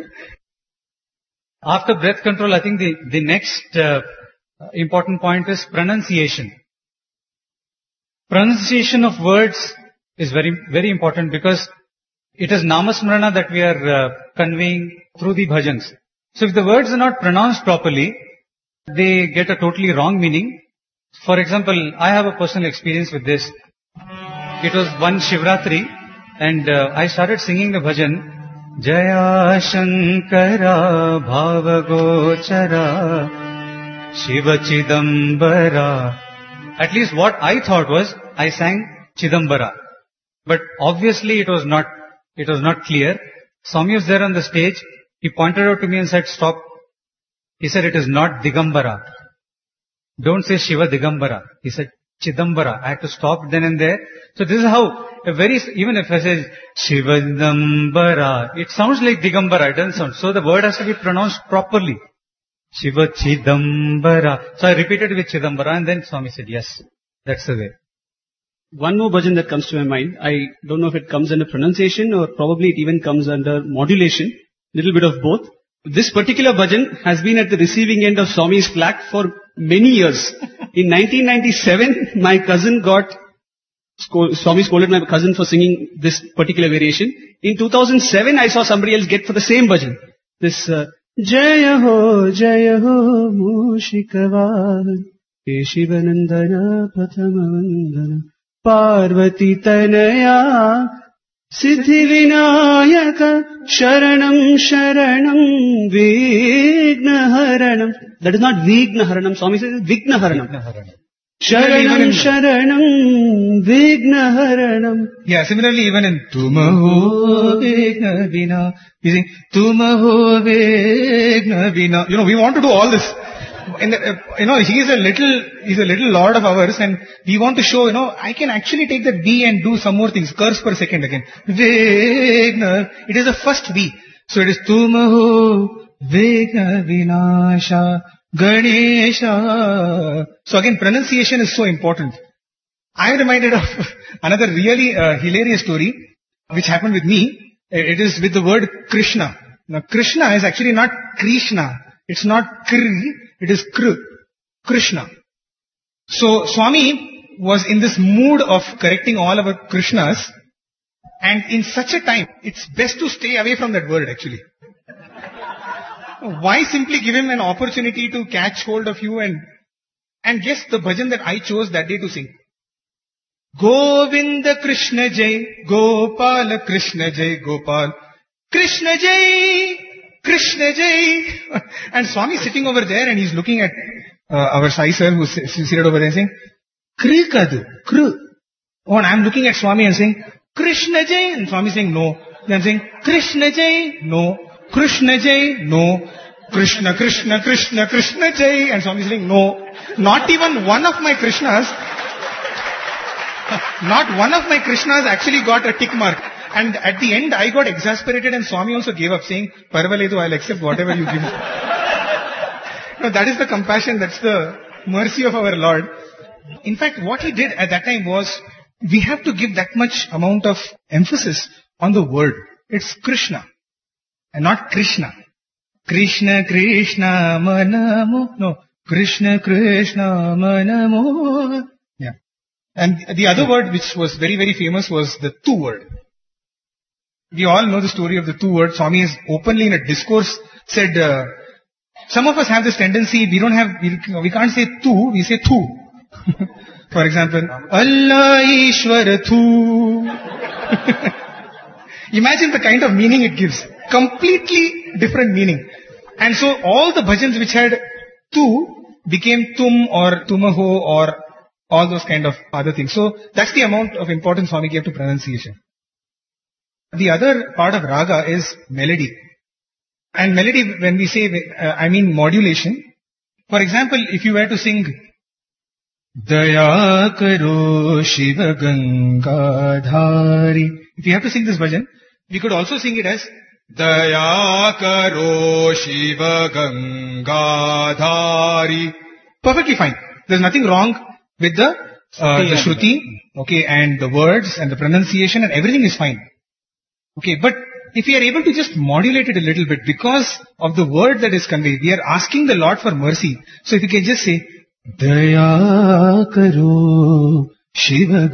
B: After breath control, I think the next important point is pronunciation. Pronunciation of words is very, very important because it is namasmarana that we are conveying through the bhajans. So if the words are not pronounced properly, they get a totally wrong meaning. For example, I have a personal experience with this. It was one Shivratri and I started singing the bhajan, Jaya Shankara Bhavagochara Shiva Chidambara. At least what I thought was, I sang Chidambara. But obviously it was not clear. Swami was there on the stage. He pointed out to me and said, stop. He said, it is not Digambara. Don't say Shiva Digambara. He said, Chidambara. I had to stop then and there. So this is how, even if I say Shiva Chidambara, it sounds like Digambara. It doesn't sound. So the word has to be pronounced properly. Shiva Chidambara. So I repeated with Chidambara and then Swami said, yes, that's the way.
D: One more bhajan that comes to my mind. I don't know if it comes under pronunciation or probably it even comes under modulation. Little bit of both. This particular bhajan has been at the receiving end of Swami's flack for many years. In 1997, my cousin Swami scolded my cousin for singing this particular variation. In 2007, I saw somebody else get for the same bhajan. This, Jaya ho Mushikavahan, Keshivanandana Pathamavandana, Parvati Tanaya, Siddhi Vinayaka, Sharanam Sharanam, Vignaharanam. That is not Vignaharanam. Swami says Vignaharanam. Sharanam Sharanam, Vignaharanam.
C: Yeah, similarly even in Tumaho Vigna Vina, you sing Tumaho Vigna Vina. We want to do all this. He's a little lord of ours and we want to show, I can actually take that V and do some more things, curves per second again. Vigna, it is the first V. So it is Tumaho Vigna Vinasha Ganesha. So again, pronunciation is so important. I am reminded of another really hilarious story which happened with me. It is with the word Krishna. Now Krishna is actually not Krishna. It's not Kri. It is Krishna. So Swami was in this mood of correcting all our Krishnas, and in such a time, it's best to stay away from that word actually. Why simply give him an opportunity to catch hold of you and guess the bhajan that I chose that day to sing. Govinda Krishna Jai, Gopala Krishna Jai, Gopal Krishna Jai, Krishna Jai. And Swami is sitting over there and he's looking at our Sai sir who's seated over there saying, Kri Kadu, Kru. Oh, and I'm looking at Swami and saying, Krishna Jai. And Swami is saying no. Then I'm saying, Krishna Jai, no. Krishna Jai, no. Krishna, Krishna, Krishna, Krishna Jai. And Swami is saying no. Not even one of my Krishnas, actually got a tick mark. And at the end, I got exasperated and Swami also gave up saying, Parvaledu, I'll accept whatever you give. No, that is the compassion, that's the mercy of our Lord. In fact, what he did at that time was, we have to give that much amount of emphasis on the word. It's Krishna and not Krishna. Krishna, Krishna, manamo. No, Krishna, Krishna, manamo. Yeah. And the other word which was very, very famous was the tu word. We all know the story of the two words. Swami has openly in a discourse said, some of us have this tendency, we can't say tu, we say thu. For example, Allah Ishwara thu. Imagine the kind of meaning it gives. Completely different meaning. And so all the bhajans which had tu became tum or tumaho or all those kind of other things. So that's the amount of importance Swami gave to pronunciation. The other part of raga is melody. And melody, when we say, I mean modulation. For example, if you were to sing, Daya karo Shiva Gangadhari. If you have to sing this bhajan, we could also sing it as, Daya karo Shiva Gangadhari. Perfectly fine. There's nothing wrong with the shruti, okay, and the words and the pronunciation and everything is fine. Okay, but if we are able to just modulate it a little bit because of the word that is conveyed, we are asking the Lord for mercy. So if you can just say, Daya karo Shiva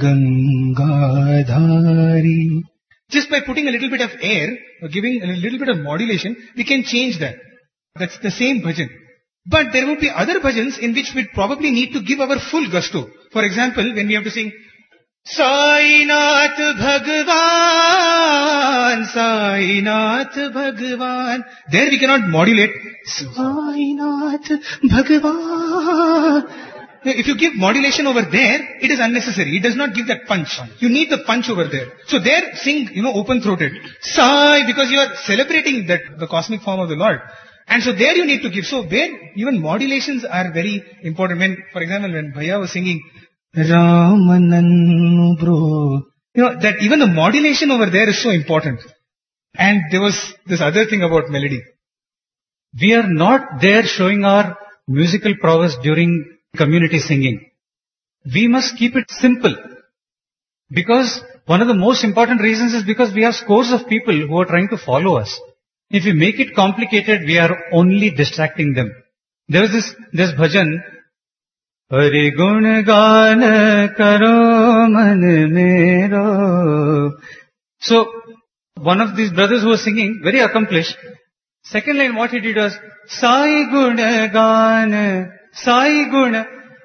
C: Gangadhari. Just by putting a little bit of air, or giving a little bit of modulation, we can change that. That's the same bhajan. But there will be other bhajans in which we probably need to give our full gusto. For example, when we have to sing, Sainath Bhagavan, Sainath Bhagavan. There we cannot modulate. Sainath Bhagavan. If you give modulation over there, it is unnecessary. It does not give that punch. You need the punch over there. So there sing, open-throated. Sai, because you are celebrating the cosmic form of the Lord. And so there you need to give. So there, even modulations are very important. When, for example, when Bhaiya was singing, Ramananu bro. That even the modulation over there is so important. And there was this other thing about melody.
B: We are not there showing our musical prowess during community singing. We must keep it simple. Because one of the most important reasons is because we have scores of people who are trying to follow us. If we make it complicated, we are only distracting them. There was this bhajan, Hari gun gan karo man mero. So, one of these brothers who was singing, very accomplished. Second line, what he did was, Sai gun gan, Sai gun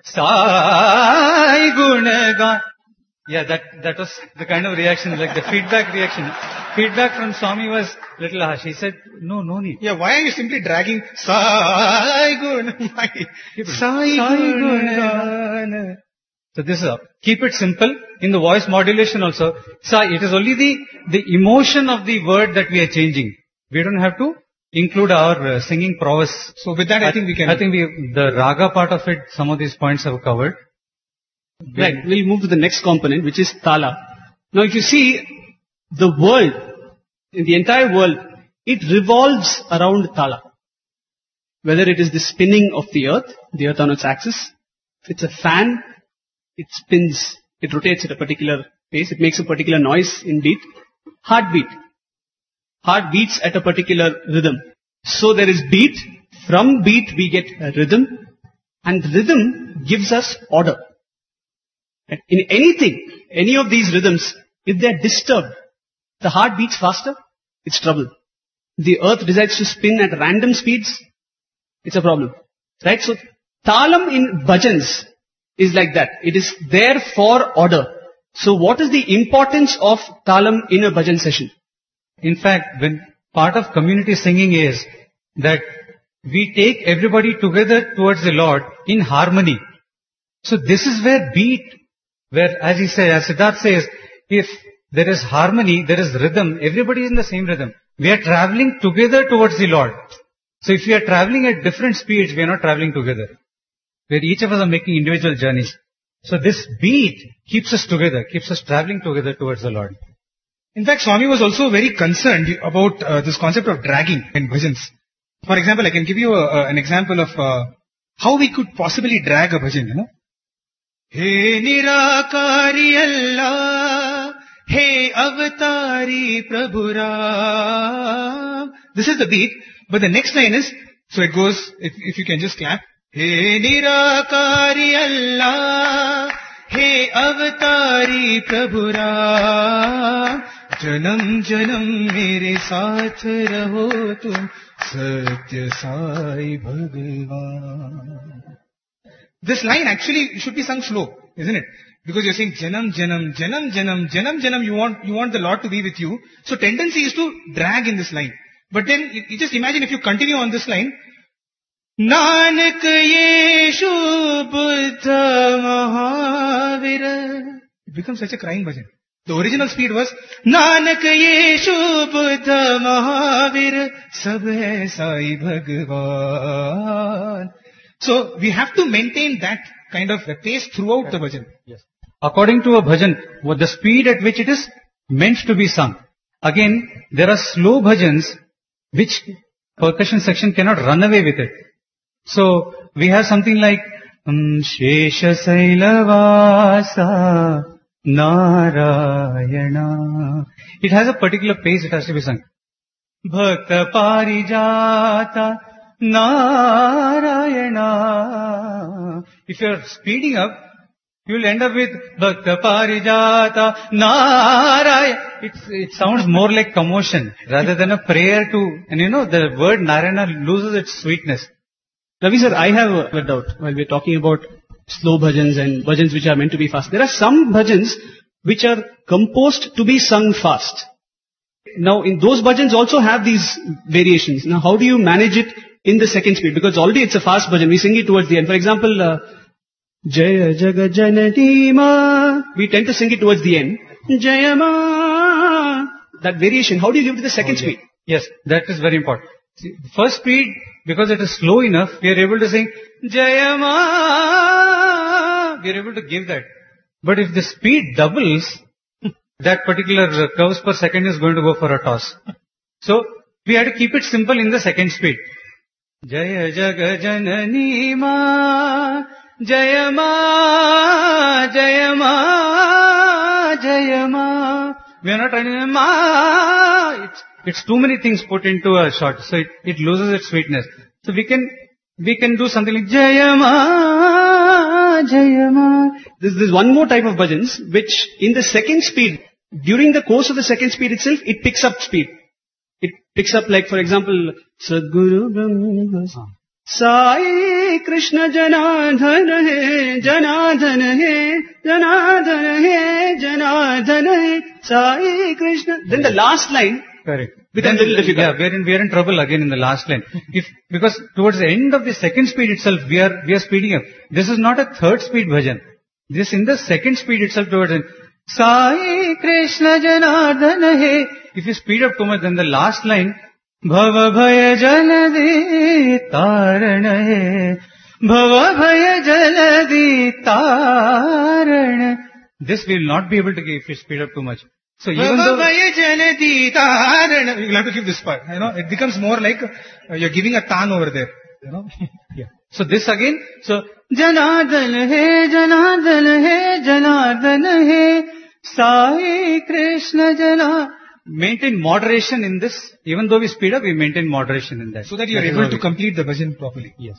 B: gan. Yeah, that was the kind of reaction, like the feedback reaction. Feedback from Swami was little harsh. He said, no need.
C: Yeah, why are you simply dragging Sai gun? Sai gun.
B: So this is keep it simple. In the voice modulation also, it is only the emotion of the word that we are changing. We don't have to include our singing prowess.
C: So with that, I think we can.
B: I think the raga part of it, some of these points have covered.
D: Right. We'll move to the next component, which is tala. Now if you see, the world, in the entire world, it revolves around tala. Whether it is the spinning of the earth on its axis, if it's a fan, it spins, it rotates at a particular pace, it makes a particular noise in beat. Heartbeat. Heart beats at a particular rhythm. So there is beat, from beat we get a rhythm, and rhythm gives us order. In anything, any of these rhythms, if they are disturbed, the heart beats faster, it's trouble. The earth decides to spin at random speeds, it's a problem. Right? So, talam in bhajans is like that. It is there for order. So what is the importance of talam in a bhajan session?
B: In fact, when part of community singing is that we take everybody together towards the Lord in harmony. So this is where beat, where as Siddharth says, if there is harmony, there is rhythm, everybody is in the same rhythm. We are traveling together towards the Lord. So if we are traveling at different speeds, we are not traveling together. Where each of us are making individual journeys. So this beat keeps us together, keeps us traveling together towards the Lord.
C: In fact, Swami was also very concerned about this concept of dragging in bhajans. For example, I can give you an example of how we could possibly drag a bhajan, you know. Hey Nirakari Allah, Hey Avatari Prabhu Ram. This is the beat, but the next line is, so it goes, if you can just clap. Hey Nirakari Allah, Hey Avatari Prabhu Ram. Janam janam mere saath raho tum, Satya Sai Bhagavan. This line actually should be sung slow, isn't it? Because you're saying Janam Janam, Janam Janam, Janam Janam, you want the Lord to be with you. So tendency is to drag in this line. But then you just imagine if you continue on this line, Nanak Yeshu Buddha Mahavira. It becomes such a crying bhajan. The original speed was Nanak Yeshu Buddha Mahavir Sab hai Sai Bhagavan. So we have to maintain that kind of pace throughout the bhajan.
B: Yes. According to a bhajan, with the speed at which it is meant to be sung. Again, there are slow bhajans which percussion section cannot run away with it. So we have something like Shesha Sailavasa Narayana. It has a particular pace it has to be sung. Bhakta Parijata Narayana. If you are speeding up, you will end up with Bhakta Parijata Narayana. It sounds more like commotion rather than a prayer to, and you know, the word Narayana loses its sweetness.
D: Ravi sir, I have a doubt while we're talking about slow bhajans and bhajans which are meant to be fast. There are some bhajans which are composed to be sung fast. Now in those bhajans also have these variations. Now how do you manage it in the second speed? Because already it's a fast bhajan. We sing it towards the end. For example, Jaya Jaga Janati Ma. We tend to sing it towards the end. Jaya Ma. That variation, how do you give it to the second speed?
B: Yes, that is very important. See, the first speed, because it is slow enough, we are able to sing Jaya Ma. We are able to give that. But if the speed doubles, that particular curves per second is going to go for a toss. So we have to keep it simple in the second speed. Jaya Jaga Janani Ma. Jaya Ma. Jaya Ma. Jaya Ma. We are not trying to Ma. It's too many things put into a shot, so it loses its sweetness. So we can do something like Jaya Ma, Jaya Ma.
D: There's one more type of bhajans which in the second speed, during the course of the second speed itself, it picks up speed. It picks up like, for example, Sadguru Brahma Sai Krishna Janardhan Hai, Janardhan Hai, Janardhan Hai, Janardhan Hai, Sai Krishna. Then the last line,
B: correct.
D: Becomes a little difficult.
B: Yeah, we are in trouble again in the last line. Because towards the end of the second speed itself, we are speeding up. This is not a third speed bhajan. This in the second speed itself towards the end. Sai Krishna Janardhan Hai. If you speed up too much, then the last line, Bhava Bhaya Jaladi Tarana Hai. Bhava Bhaya Jaladi Tarana. This we will not be able to give if we speed up too much. So even though
C: you'll have to give this part, you know, it becomes more like you're giving a tan over there, you know.
B: Yeah. So this again, so
D: Janardhan Hai, Janardhan Hai, Janardhan Hai, Sai Krishna Jana.
B: Maintain moderation in this. Even though we speed up, we maintain moderation in that.
C: So that you are able to complete the bhajan properly.
B: Yes.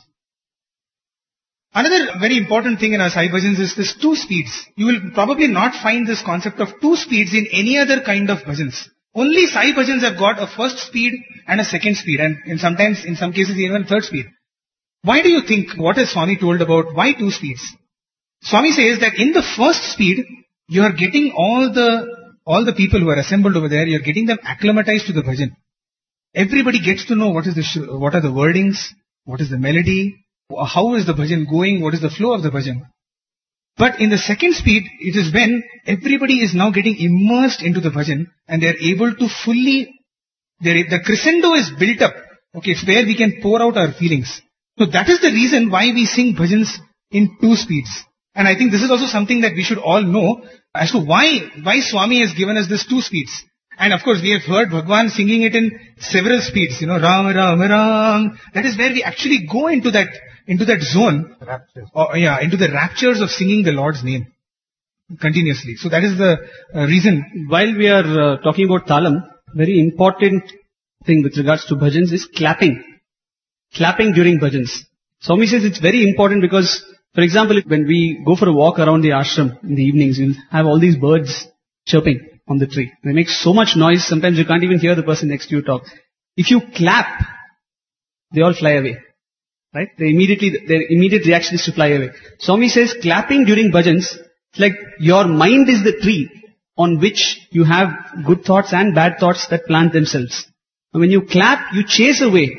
C: Another very important thing in our Sai bhajans is this two speeds. You will probably not find this concept of two speeds in any other kind of bhajans. Only Sai bhajans have got a first speed and a second speed, and in some cases even a third speed. Why do you think, what has Swami told about why two speeds? Swami says that in the first speed, you are getting all the people who are assembled over there, you are getting them acclimatized to the bhajan. Everybody gets to know what are the wordings, what is the melody, how is the bhajan going, what is the flow of the bhajan. But in the second speed, it is when everybody is now getting immersed into the bhajan and they are able to fully, the crescendo is built up. Okay, it's where we can pour out our feelings. So that is the reason why we sing bhajans in 2 speeds. And I think this is also something that we should all know as to why Swami has given us this 2 speeds. And of course, we have heard Bhagwan singing it in several speeds, Ram, Ram, Ram. That is where we actually go into that zone, into the raptures of singing the Lord's name continuously. So that is the reason.
D: While we are talking about talam, very important thing with regards to bhajans is clapping. Clapping during bhajans. Swami says it's very important because, for example, when we go for a walk around the ashram in the evenings, you'll have all these birds chirping on the tree. They make so much noise, sometimes you can't even hear the person next to you talk. If you clap, they all fly away. Right? Their immediate reaction is to fly away. Swami says clapping during bhajans, it's like your mind is the tree on which you have good thoughts and bad thoughts that plant themselves. And when you clap, you chase away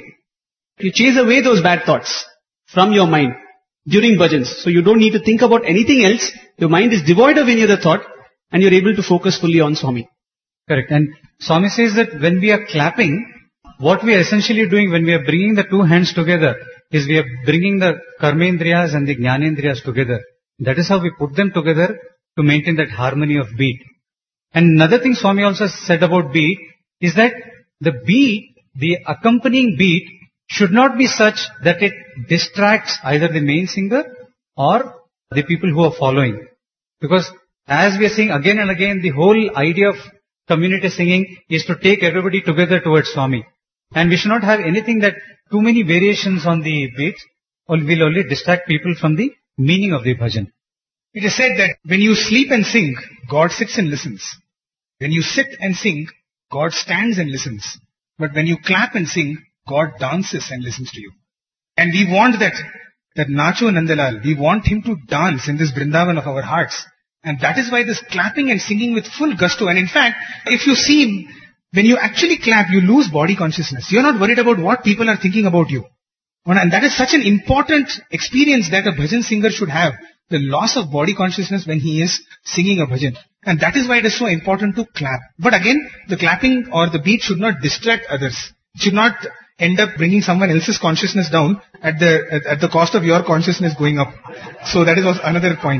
D: those bad thoughts from your mind during bhajans. So you don't need to think about anything else. Your mind is devoid of any other thought and you're able to focus fully on Swami.
B: Correct. And Swami says that when we are clapping, what we are essentially doing when we are bringing the 2 hands together is we are bringing the karmendriyas and the jnanendriyas together. That is how we put them together to maintain that harmony of beat. And another thing Swami also said about beat is that the beat, the accompanying beat, should not be such that it distracts either the main singer or the people who are following. Because as we are seeing again and again, the whole idea of community singing is to take everybody together towards Swami. And we should not have anything that too many variations on the beats will only distract people from the meaning of the bhajan.
C: It is said that when you sleep and sing, God sits and listens. When you sit and sing, God stands and listens. But when you clap and sing, God dances and listens to you. And we want that Nacho Nandalal, we want him to dance in this Vrindavan of our hearts. And that is why this clapping and singing with full gusto. And in fact, if you see, when you actually clap, you lose body consciousness. You're not worried about what people are thinking about you. And that is such an important experience that a bhajan singer should have. The loss of body consciousness when he is singing a bhajan. And that is why it is so important to clap. But again, the clapping or the beat should not distract others. It should not end up bringing someone else's consciousness down at the cost of your consciousness going up. So that is also another point.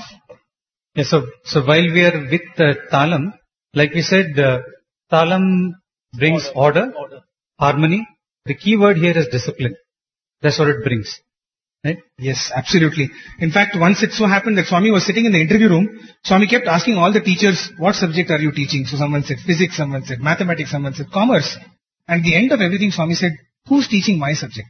B: Yeah, so while we are with talam, like we said, talam brings order, harmony. The key word here is discipline. That's what it brings. Right?
C: Yes, absolutely. In fact, once it so happened that Swami was sitting in the interview room, Swami kept asking all the teachers, what subject are you teaching? So someone said physics, someone said mathematics, someone said commerce. And at the end of everything, Swami said, who's teaching my subject?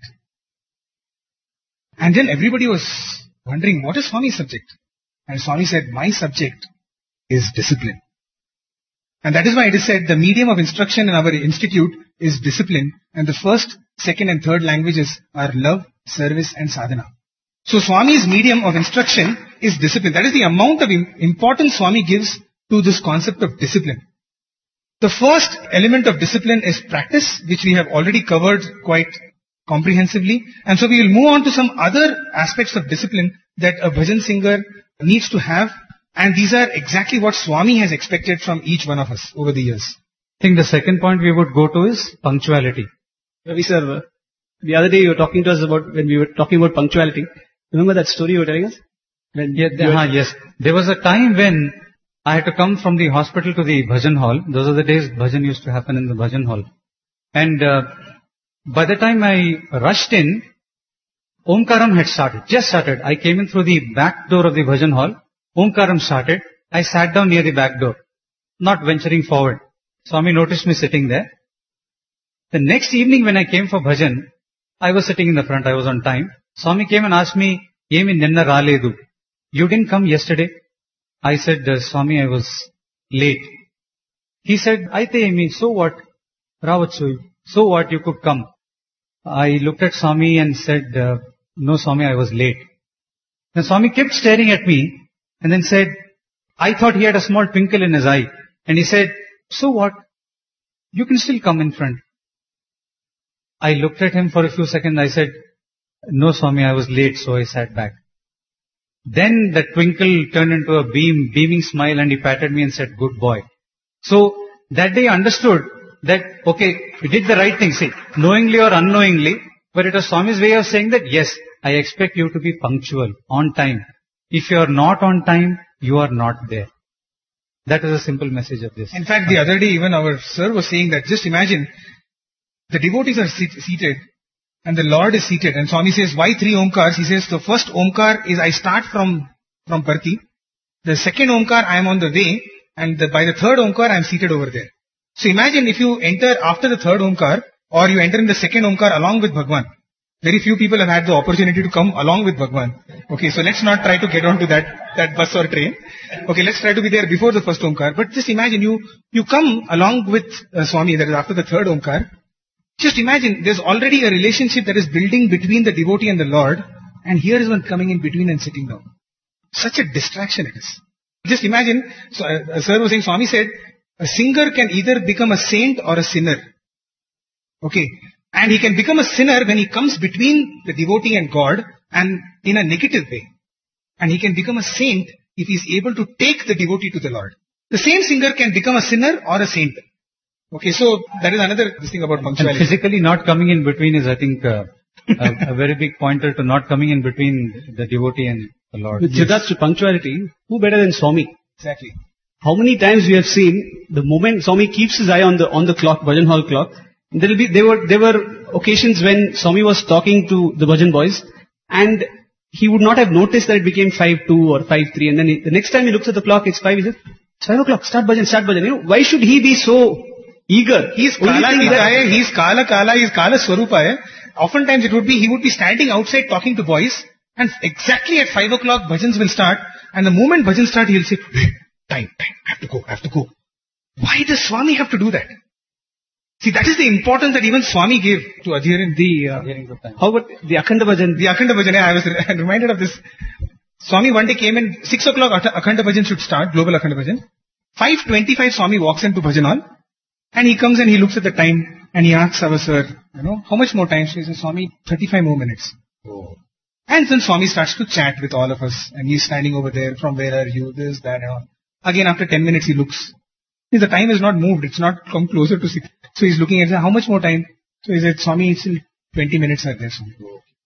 C: And then everybody was wondering, what is Swami's subject? And Swami said, my subject is discipline. And that is why it is said the medium of instruction in our institute is discipline, and the first, second and third languages are love, service and sadhana. So Swami's medium of instruction is discipline. That is the amount of importance Swami gives to this concept of discipline. The first element of discipline is practice, which we have already covered quite comprehensively. And so we will move on to some other aspects of discipline that a bhajan singer needs to have. And these are exactly what Swami has expected from each one of us over the years.
B: I think the second point we would go to is punctuality.
D: Ravi sir, the other day you were talking to us about, when we were talking about punctuality, remember that story you were telling us?
B: Yes. There was a time when I had to come from the hospital to the bhajan hall. Those are the days bhajan used to happen in the bhajan hall. And by the time I rushed in, Omkaram had started, just started. I came in through the back door of the bhajan hall. Omkaram started. I sat down near the back door, not venturing forward. Swami noticed me sitting there. The next evening when I came for bhajan, I was sitting in the front, I was on time. Swami came and asked me, Yemi ninna raledu. You didn't come yesterday? I said, Swami, I was late. He said, Aite Yemi, so what? Ravatsu, so what, you could come. I looked at Swami and said, no Swami, I was late. Then Swami kept staring at me and then said, I thought he had a small twinkle in his eye. And he said, so what? You can still come in front. I looked at him for a few seconds. I said, no Swami, I was late, so I sat back. Then the twinkle turned into a beaming smile, and he patted me and said, "Good boy." So that day I understood that, okay, we did the right thing, see, knowingly or unknowingly, but it was Swami's way of saying that, yes, I expect you to be punctual, on time. If you are not on time, you are not there. That is a simple message of this.
C: In fact, the other day even our sir was saying that just imagine the devotees are seated and the Lord is seated, and Swami says, why 3 Omkars? He says, the first Omkar is I start from Parthi. The second Omkar I am on the way, and by the third Omkar I am seated over there. So imagine if you enter after the third Omkar, or you enter in the second Omkar along with Bhagwan. Very few people have had the opportunity to come along with Bhagwan. Okay, so let's not try to get onto that bus or train. Okay, let's try to be there before the first Omkar. But just imagine you come along with Swami, that is after the third Omkar. Just imagine there's already a relationship that is building between the devotee and the Lord, and here is one coming in between and sitting down. Such a distraction it is. Just imagine, so sir was saying, Swami said, a singer can either become a saint or a sinner. Okay. And he can become a sinner when he comes between the devotee and God, and in a negative way. And he can become a saint if he is able to take the devotee to the Lord. The same singer can become a sinner or a saint. Okay, so that is another thing about punctuality.
B: And physically not coming in between is, I think, a very big pointer to not coming in between the devotee and the Lord.
D: With regards to punctuality, who better than Swami?
C: Exactly.
D: How many times we have seen the moment Swami keeps his eye on the clock, Bhajan Hall clock, there were occasions when Swami was talking to the Bhajan boys, and he would not have noticed that it became 5:02 or 5:03, and then the next time he looks at the clock, it's 5, he says, it's 5 o'clock, start Bhajan. You know, why should he be so eager?
C: He's Kala Kala, he's Kala Swarupa. Oftentimes he would be standing outside talking to boys, and exactly at 5 o'clock bhajans will start, and the moment bhajans start, he'll say, hey, time, I have to go. Why does Swami have to do that? See, that is the importance that even Swami gave to adherence.
D: How about the Akhanda Bhajan?
C: The Akhanda Bhajan, I was reminded of this. Swami one day came in, 6 o'clock Akhanda Bhajan should start, global Akhanda Bhajan. 5:25 Swami walks into Bhajan hall, and he comes and he looks at the time, and he asks our sir, how much more time? So he says, Swami, 35 more minutes. Oh. And then Swami starts to chat with all of us, and he's standing over there, from where are you, this, that, and all. Again, after 10 minutes he looks. The time has not moved, it's not come closer to 6. So he's looking at, how much more time? So he said, Swami, still 20 minutes are there. Swami.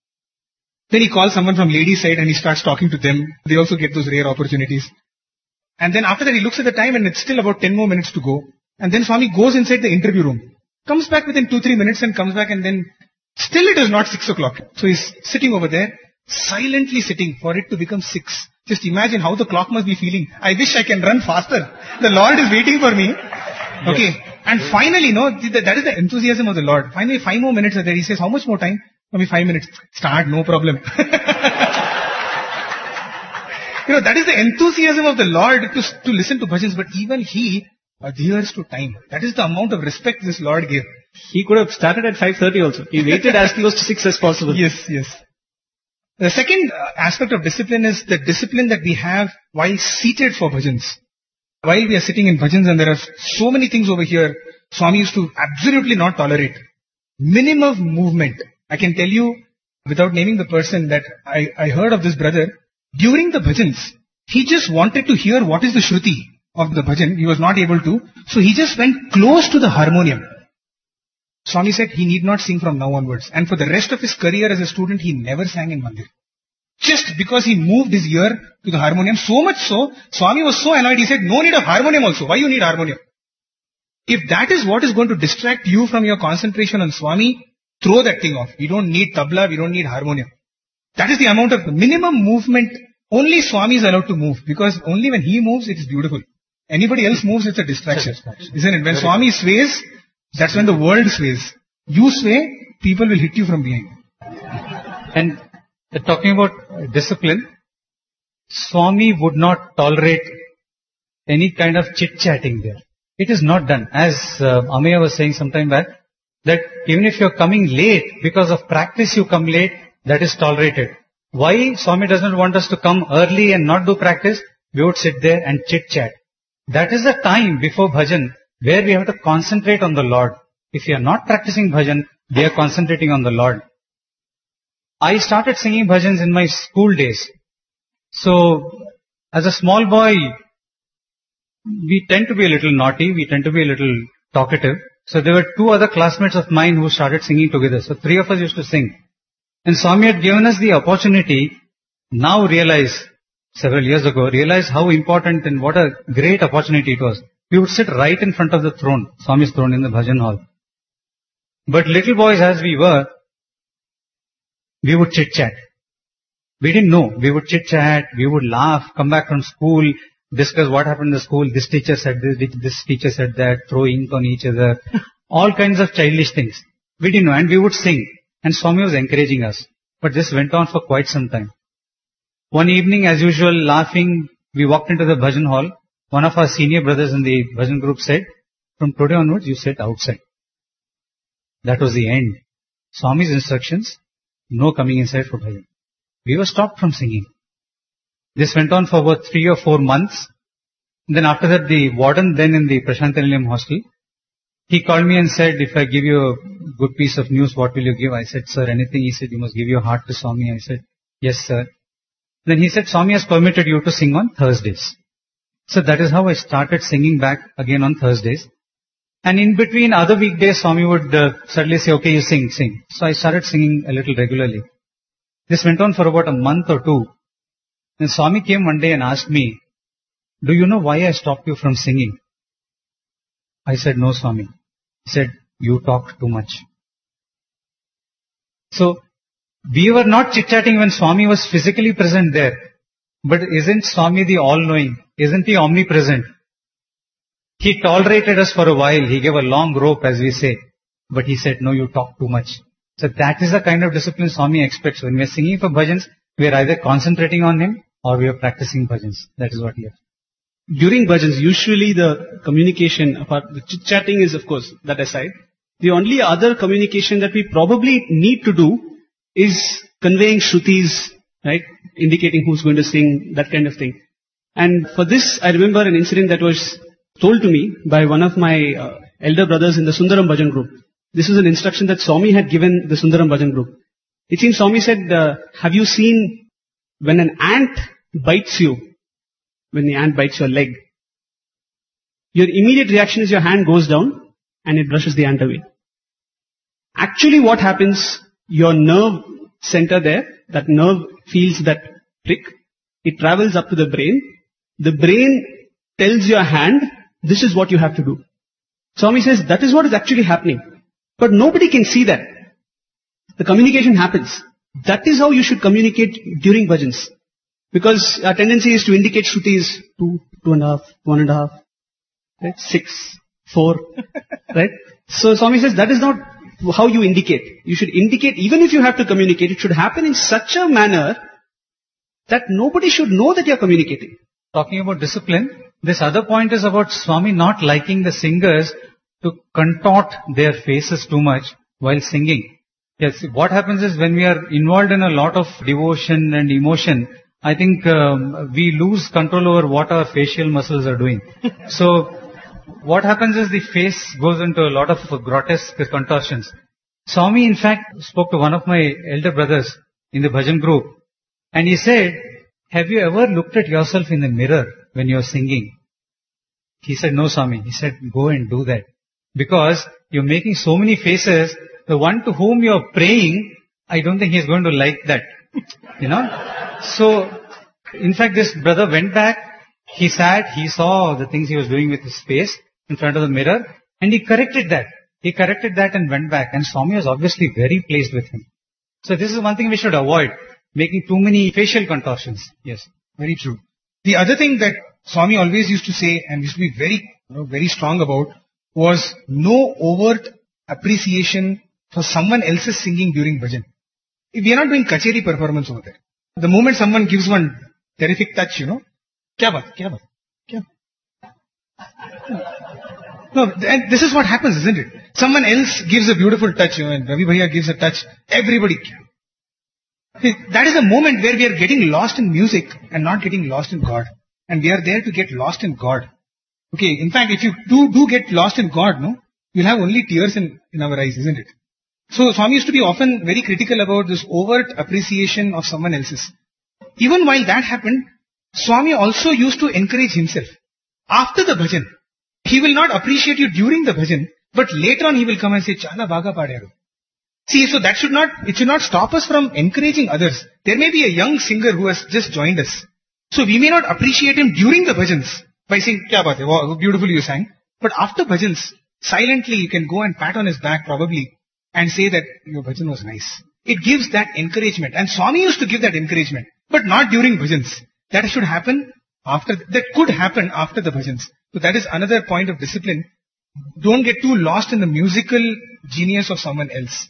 C: Then he calls someone from ladies' side and he starts talking to them. They also get those rare opportunities. And then after that he looks at the time and it's still about 10 more minutes to go. And then Swami goes inside the interview room. Comes back within 2-3 minutes and comes back, and then still it is not 6 o'clock. So he's sitting over there, silently sitting for it to become 6. Just imagine how the clock must be feeling. I wish I can run faster. The Lord is waiting for me. Okay. Yes. And finally, that is the enthusiasm of the Lord. Finally, 5 more minutes are there. He says, how much more time? Maybe 5 minutes. Start, no problem. That is the enthusiasm of the Lord to listen to bhajans, but even he adheres to time. That is the amount of respect this Lord gave.
D: He could have started at 5:30 also. He waited as close to 6 as possible.
C: Yes. The second aspect of discipline is the discipline that we have while seated for bhajans. While we are sitting in bhajans, and there are so many things over here, Swami used to absolutely not tolerate. Minimum movement. I can tell you, without naming the person, that I heard of this brother. During the bhajans, he just wanted to hear what is the shruti of the bhajan. He was not able to. So he just went close to the harmonium. Swami said he need not sing from now onwards. And for the rest of his career as a student, he never sang in mandir. Just because he moved his ear to the harmonium, so much so, Swami was so annoyed, he said, no need of harmonium also. Why you need harmonium? If that is what is going to distract you from your concentration on Swami, throw that thing off. We don't need tabla, we don't need harmonium. That is the amount of minimum movement. Only Swami is allowed to move, because only when he moves, it is beautiful. Anybody else moves, it's a distraction. Isn't it? When Swami sways, that's when the world sways. You sway, people will hit you from behind.
B: And talking about discipline, Swami would not tolerate any kind of chit-chatting there. It is not done. As Ameya was saying some time back, that even if you're coming late, because of practice you come late, that is tolerated. Why Swami does not want us to come early and not do practice? We would sit there and chit-chat. That is the time before bhajan where we have to concentrate on the Lord. If you are not practicing bhajan, we are concentrating on the Lord. I started singing bhajans in my school days. So, as a small boy, we tend to be a little naughty, we tend to be a little talkative. So there were two other classmates of mine who started singing together. So three of us used to sing. And Swami had given us the opportunity, now realize, several years ago, realize how important and what a great opportunity it was. We would sit right in front of the throne, Swami's throne in the bhajan hall. But little boys as we were, we would chit chat. We didn't know. We would chit chat, we would laugh, come back from school, discuss what happened in the school. This teacher said this teacher said that, throw ink on each other. All kinds of childish things. We didn't know, and we would sing. And Swami was encouraging us. But this went on for quite some time. One evening, as usual, laughing, we walked into the bhajan hall. One of our senior brothers in the bhajan group said, from today onwards, you sit outside. That was the end. Swami's instructions, no coming inside for bhajan. We were stopped from singing. This went on for about 3 or 4 months. And then after that, the warden then in the Prashantanilayam hostel, he called me and said, if I give you a good piece of news, what will you give? I said, sir, anything. He said, you must give your heart to Swami. I said, yes, sir. Then he said, Swami has permitted you to sing on Thursdays. So that is how I started singing back again on Thursdays. And in between other weekdays, Swami would suddenly say, okay, you sing. So I started singing a little regularly. This went on for about a month or two. Then Swami came one day and asked me, do you know why I stopped you from singing? I said, no, Swami. He said, you talked too much. So, we were not chit-chatting when Swami was physically present there. But isn't Swami the all-knowing? Isn't he omnipresent? He tolerated us for a while. He gave a long rope, as we say. But he said, no, you talk too much. So that is the kind of discipline Swami expects. When we are singing for bhajans, we are either concentrating on him or we are practicing bhajans. That is what he has.
D: During bhajans, usually the communication, apart the chit-chatting is of course that aside. The only other communication that we probably need to do is conveying shrutis, right? Indicating who's going to sing, that kind of thing. And for this, I remember an incident that was told to me by one of my elder brothers in the Sundaram Bhajan group. This is an instruction that Swami had given the Sundaram Bhajan group. It seems Swami said, have you seen when an ant bites you, when the ant bites your leg, your immediate reaction is your hand goes down and it brushes the ant away. Actually what happens, your nerve center there, that nerve feels that prick, it travels up to the brain tells your hand, this is what you have to do. Swami says that is what is actually happening. But nobody can see that. The communication happens. That is how you should communicate during bhajans. Because our tendency is to indicate shrutis 2, 2.5, 1.5, right? 6, 4, right? So Swami says that is not how you indicate. You should indicate, even if you have to communicate, it should happen in such a manner that nobody should know that you are communicating.
B: Talking about discipline, this other point is about Swami not liking the singers to contort their faces too much while singing. Yes, what happens is when we are involved in a lot of devotion and emotion, I think we lose control over what our facial muscles are doing. So what happens is the face goes into a lot of grotesque contortions. Swami in fact spoke to one of my elder brothers in the bhajan group and he said, have you ever looked at yourself in the mirror when you are singing? He said, no, Swami. He said, go and do that. Because you're making so many faces, the one to whom you're praying, I don't think he's going to like that. You know? So, in fact, this brother went back, he sat, he saw the things he was doing with his face in front of the mirror, and he corrected that. He corrected that and went back, and Swami was obviously very pleased with him. So this is one thing we should avoid, making too many facial contortions. Yes.
C: Very true. The other thing that Swami always used to say and used to be very strong about was no overt appreciation for someone else's singing during bhajan. We are not doing kacheri performance over there. The moment someone gives one terrific touch, kya baat. No, and this is what happens, isn't it? Someone else gives a beautiful touch, and Ravi Bhaiya gives a touch, everybody. That is a moment where we are getting lost in music and not getting lost in God. And we are there to get lost in God. Okay, in fact, if you do get lost in God, you'll have only tears in our eyes, isn't it? So Swami used to be often very critical about this overt appreciation of someone else's. Even while that happened, Swami also used to encourage himself. After the bhajan, he will not appreciate you during the bhajan, but later on he will come and say, Chala baga paadaru. See, so it should not stop us from encouraging others. There may be a young singer who has just joined us. So we may not appreciate him during the bhajans by saying, Kya baat hai, wow, beautifully you sang. But after bhajans, silently you can go and pat on his back probably and say that your bhajan was nice. It gives that encouragement. And Swami used to give that encouragement, but not during bhajans. That could happen after the bhajans. So that is another point of discipline. Don't get too lost in the musical genius of someone else.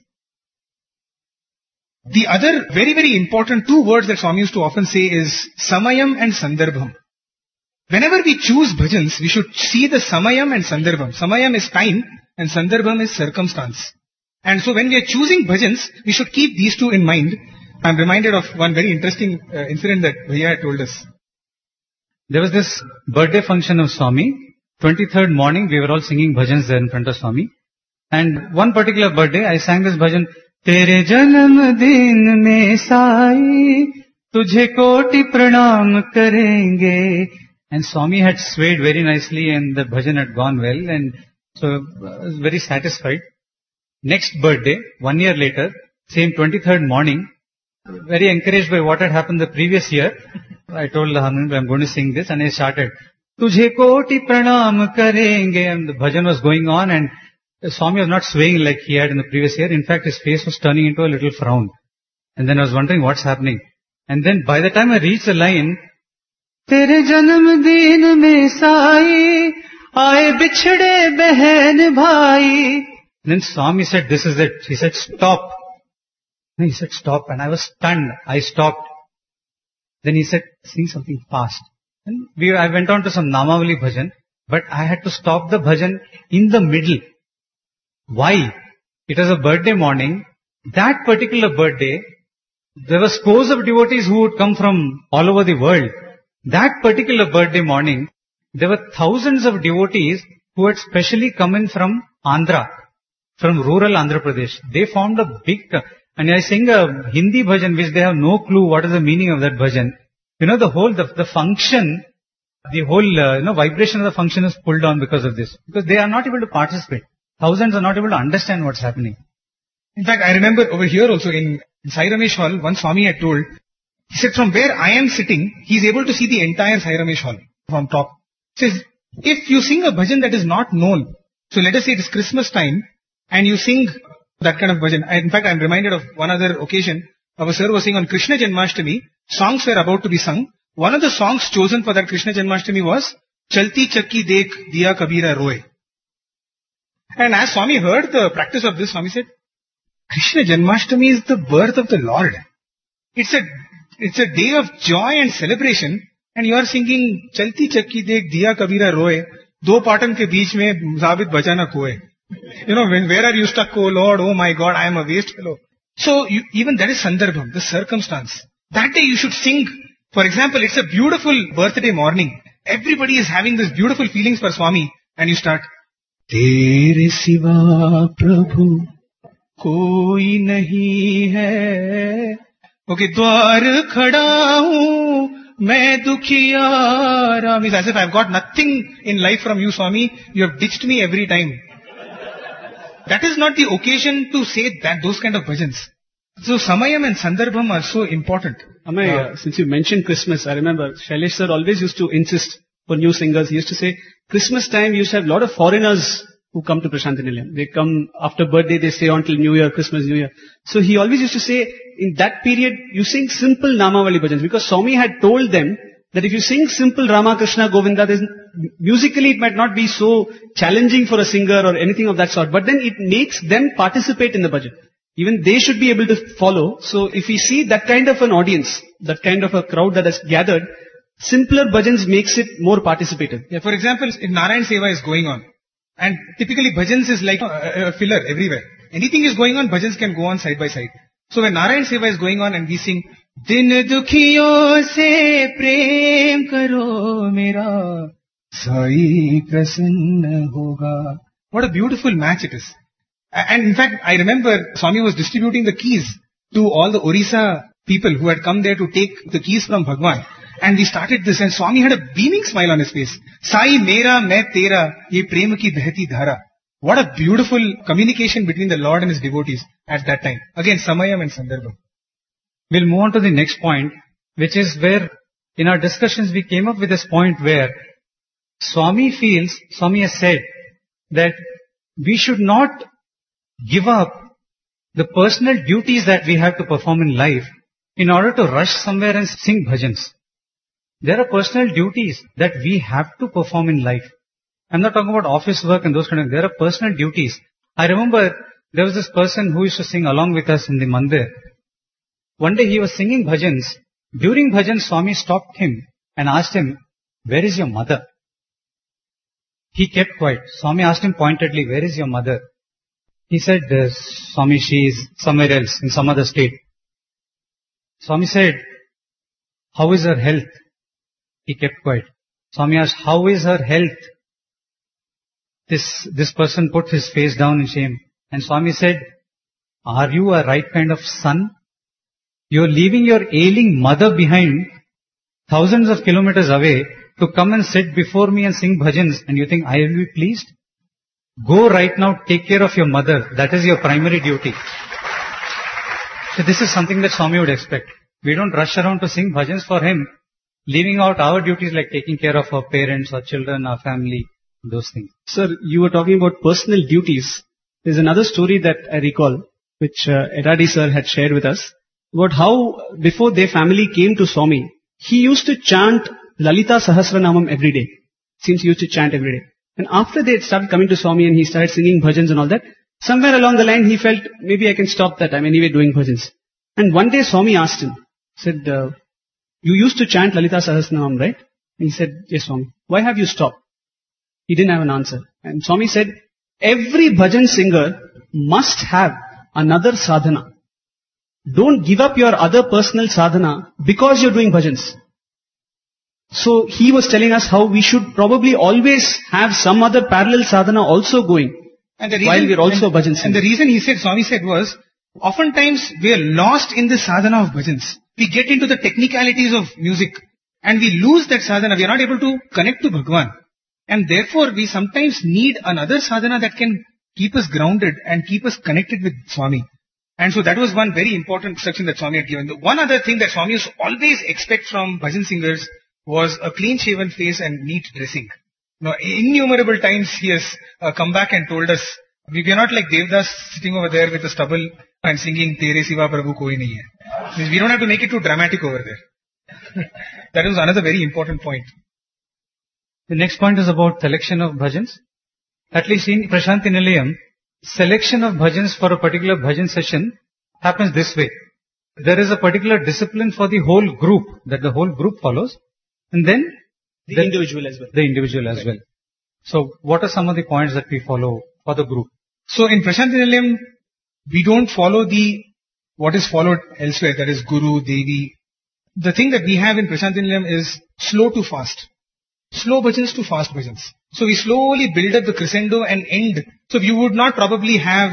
C: The other very, very important two words that Swami used to often say is Samayam and Sandarbham. Whenever we choose bhajans, we should see the Samayam and Sandarbham. Samayam is time and Sandarbham is circumstance. And so when we are choosing bhajans, we should keep these two in mind. I'm reminded of one very interesting incident that Bhaiya had told us.
B: There was this birthday function of Swami. 23rd morning, we were all singing bhajans there in front of Swami. And one particular birthday, I sang this bhajan, Tere janam din mein sai, tujhe koti pranam karenge. And Swami had swayed very nicely and the bhajan had gone well, and so I was very satisfied. Next birthday, 1 year later, same 23rd morning, very encouraged by what had happened the previous year, I told the harmonium, I'm going to sing this, and I started, Tujhe koti pranam karenge, and the bhajan was going on, and Swami was not swaying like he had in the previous year. In fact, his face was turning into a little frown. And then I was wondering what's happening. And then by the time I reached the line, Tere janam din mein sai, aaye bichhde behen bhai. Then Swami said, this is it. He said, stop. He said, stop. And I was stunned. I stopped. Then he said, sing something fast. And I went on to some Namavali bhajan, but I had to stop the bhajan in the middle. Why? It was a birthday morning. That particular birthday, there were scores of devotees who would come from all over the world. That particular birthday morning, there were thousands of devotees who had specially come in from Andhra, from rural Andhra Pradesh. They formed a big, and I sing a Hindi bhajan which they have no clue what is the meaning of that bhajan. You know, the function, the whole, vibration of the function is pulled down because of this. Because they are not able to participate. Thousands are not able to understand what's happening.
C: In fact, I remember over here also in Sai Ramesh Hall, one Swami had told, he said from where I am sitting, he is able to see the entire Sai Ramesh Hall from top. He says, if you sing a bhajan that is not known, so let us say it is Christmas time, and you sing that kind of bhajan. In fact, I am reminded of one other occasion. Our sir was saying on Krishna Janmashtami, songs were about to be sung. One of the songs chosen for that Krishna Janmashtami was Chalti Chakki Dekh Diya Kabira Roye. And as Swami heard the practice of this, Swami said, Krishna Janmashtami is the birth of the Lord. It's a day of joy and celebration, and you are singing Chalti Chakki Dekh Diya Kabira Roye, Do Patan ke beech mein Zabit bachana koye. Where are you stuck, oh Lord, oh my God, I am a waste fellow. So even that is Sandarbham, the circumstance. That day you should sing. For example, it's a beautiful birthday morning. Everybody is having these beautiful feelings for Swami, and you start, Tere siva Prabhu koi nahi hai. Okay, dwar khada hoon, main dukhiya. Means as if I've got nothing in life from you, Swami. You have ditched me every time. That is not the occasion to say those kind of bhajans. So Samayam and Sandarbham are so important.
D: Amay, since you mentioned Christmas, I remember Shailesh sir always used to insist for new singers. He used to say, Christmas time you used to have a lot of foreigners who come to Prasanthi Nilayam. They come after birthday, they stay on till New Year, Christmas, New Year. So he always used to say, in that period, you sing simple Namavali bhajans, because Swami had told them that if you sing simple Rama, Krishna, Govinda, musically it might not be so challenging for a singer or anything of that sort, but then it makes them participate in the bhajan. Even they should be able to follow. So if we see that kind of an audience, that kind of a crowd that has gathered, simpler bhajans makes it more participative.
C: Yeah, for example, if Narayan Seva is going on, and typically bhajans is like a filler everywhere. Anything is going on, bhajans can go on side by side. So when Narayan Seva is going on and we sing, Din dukhiyon se prem karo mera, Sai prasanna hoga. What a beautiful match it is. And in fact, I remember Swami was distributing the keys to all the Orissa people who had come there to take the keys from Bhagwan. And we started this and Swami had a beaming smile on his face. Sai mera, main tera, ye prem ki behti dhara. What a beautiful communication between the Lord and his devotees at that time. Again, Samayam and Sandarbham.
B: We'll move on to the next point, which is where in our discussions we came up with this point where Swami has said that we should not give up the personal duties that we have to perform in life in order to rush somewhere and sing bhajans. There are personal duties that we have to perform in life. I'm not talking about office work and those kind of, there are personal duties. I remember there was this person who used to sing along with us in the mandir. One day he was singing bhajans. During bhajan, Swami stopped him and asked him, "Where is your mother?" He kept quiet. Swami asked him pointedly, "Where is your mother?" He said, "Swami, she is somewhere else, in some other state." Swami said, "How is her health?" He kept quiet. Swami asked, "How is her health?" This person put his face down in shame. And Swami said, "Are you a right kind of son? You're leaving your ailing mother behind thousands of kilometers away to come and sit before me and sing bhajans, and you think I will be pleased? Go right now, take care of your mother. That is your primary duty." So this is something that Swami would expect. We don't rush around to sing bhajans for him, leaving out our duties like taking care of our parents, our children, our family, those things.
D: Sir, you were talking about personal duties. There's another story that I recall, which Edadi sir had shared with us, about how before their family came to Swami, he used to chant Lalita Sahasranamam every day. Seems he used to chant every day. And after they had started coming to Swami and he started singing bhajans and all that, somewhere along the line he felt, maybe I can stop that. I'm anyway doing bhajans. And one day Swami asked him, said, "You used to chant Lalita Sahasranamam, right?" And he said, "Yes, Swami." "Why have you stopped?" He didn't have an answer. And Swami said, "Every bhajan singer must have another sadhana. Don't give up your other personal sadhana because you're doing bhajans." So he was telling us how we should probably always have some other parallel sadhana also going while we're also bhajan singers.
C: And the reason Swami said was, oftentimes we are lost in the sadhana of bhajans. We get into the technicalities of music and we lose that sadhana. We are not able to connect to Bhagwan. And therefore we sometimes need another sadhana that can keep us grounded and keep us connected with Swami. And so that was one very important instruction that Swami had given. The one other thing that Swami used to always expect from bhajan singers was a clean shaven face and neat dressing. Now, innumerable times he has come back and told us, we are not like Devdas sitting over there with a stubble and singing Tere Siva Prabhu Koi Nahi Hai. We don't have to make it too dramatic over there. That was another very important point.
B: The next point is about selection of bhajans. At least in Prashanti Nilayam, selection of bhajans for a particular bhajan session happens this way. There is a particular discipline for the whole group that the whole group follows, and then
D: the individual as well.
B: The individual as well. So what are some of the points that we follow for the group?
C: So in Prashanti Nilayam, we don't follow what is followed elsewhere, that is Guru, Devi. The thing that we have in Prashanti Nilayam is slow to fast. Slow bhajans to fast bhajans. So we slowly build up the crescendo and end. So you would not probably have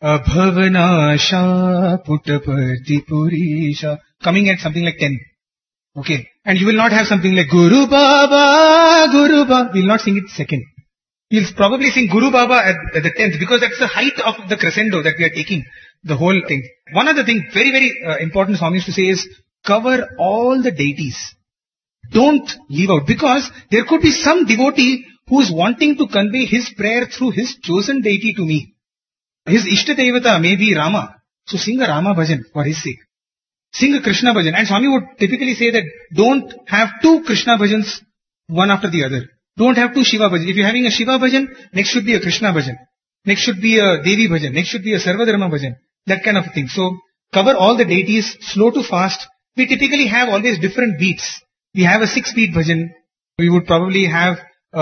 C: Bhavanasha Puttaparthi Purisha coming at something like 10. Okay. And you will not have something like Guru Baba, Guru Baba. We will not sing it second. We'll probably sing Guru Baba at the 10th because that's the height of the crescendo that we are taking, the whole thing. One other thing, very, very important Swami used to say is cover all the deities. Don't leave out, because there could be some devotee who is wanting to convey his prayer through his chosen deity to me. His Ishta Devata may be Rama. So sing a Rama bhajan for his sake. Sing a Krishna bhajan. And Swami would typically say that don't have two Krishna bhajans one after the other. Don't have two Shiva bhajan. If you're having a Shiva bhajan, next should be a Krishna bhajan. Next should be a Devi bhajan. Next should be a Sarvadharma bhajan. That kind of thing. So cover all the deities, slow to fast. We typically have always different beats. We have a 6-beat bhajan. We would probably have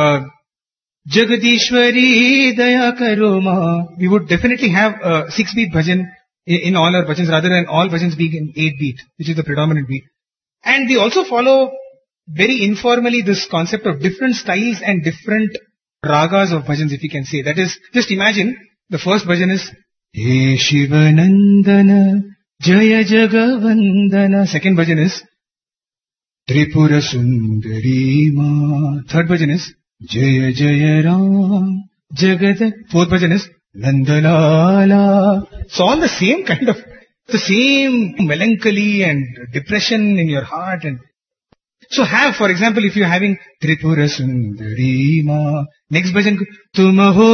C: Jagadishwari Daya Karo Ma. We would definitely have a 6-beat bhajan in all our bhajans, rather than all bhajans being in 8-beat, which is the predominant beat. And we also follow very informally this concept of different styles and different ragas of bhajans, if you can say. That is, just imagine the first bhajan is He Shivanandana Jaya Jagavandana. Second bhajan is Tripura Sundari Ma. Third bhajan is Jaya Jaya Ram Jagat. Fourth bhajan is Nandalala. So all the same kind of, the same melancholy and depression in your heart. And so have, for example, if you're having Tripura Sundari Ma, next bhajan, Tum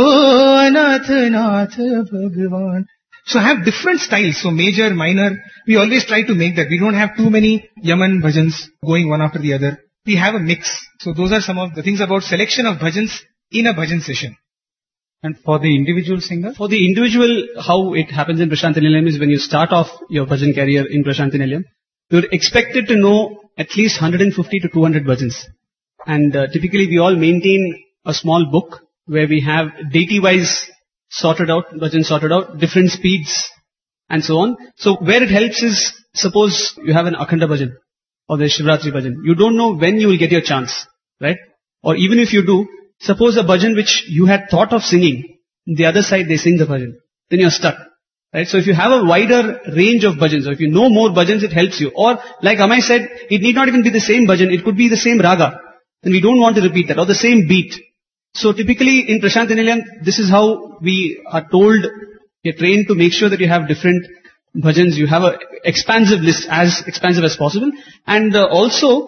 C: ho Anath Nath Bhagavan. So have different styles. So major, minor. We always try to make that. We don't have too many Yaman bhajans going one after the other. We have a mix. So those are some of the things about selection of bhajans in a bhajan session.
B: And for the individual singer?
D: For the individual, how it happens in Prashanthi Nilayam is when you start off your bhajan career in Prashanthi Nilayam, you're expected to know at least 150 to 200 bhajans. And typically we all maintain a small book where we have deity-wise sorted out, bhajan sorted out, different speeds and so on. So where it helps is, suppose you have an Akhanda bhajan or the Shivratri bhajan. You don't know when you will get your chance, right? Or even if you do, suppose a bhajan which you had thought of singing, the other side they sing the bhajan. Then you're stuck, right? So if you have a wider range of bhajans, or if you know more bhajans, it helps you. Or like Amay said, it need not even be the same bhajan, it could be the same raga. Then we don't want to repeat that, or the same beat. So typically in Prashanthi Nilayam, this is how we are told, you're trained to make sure that you have different bhajans, you have an expansive list, as expansive as possible. And also,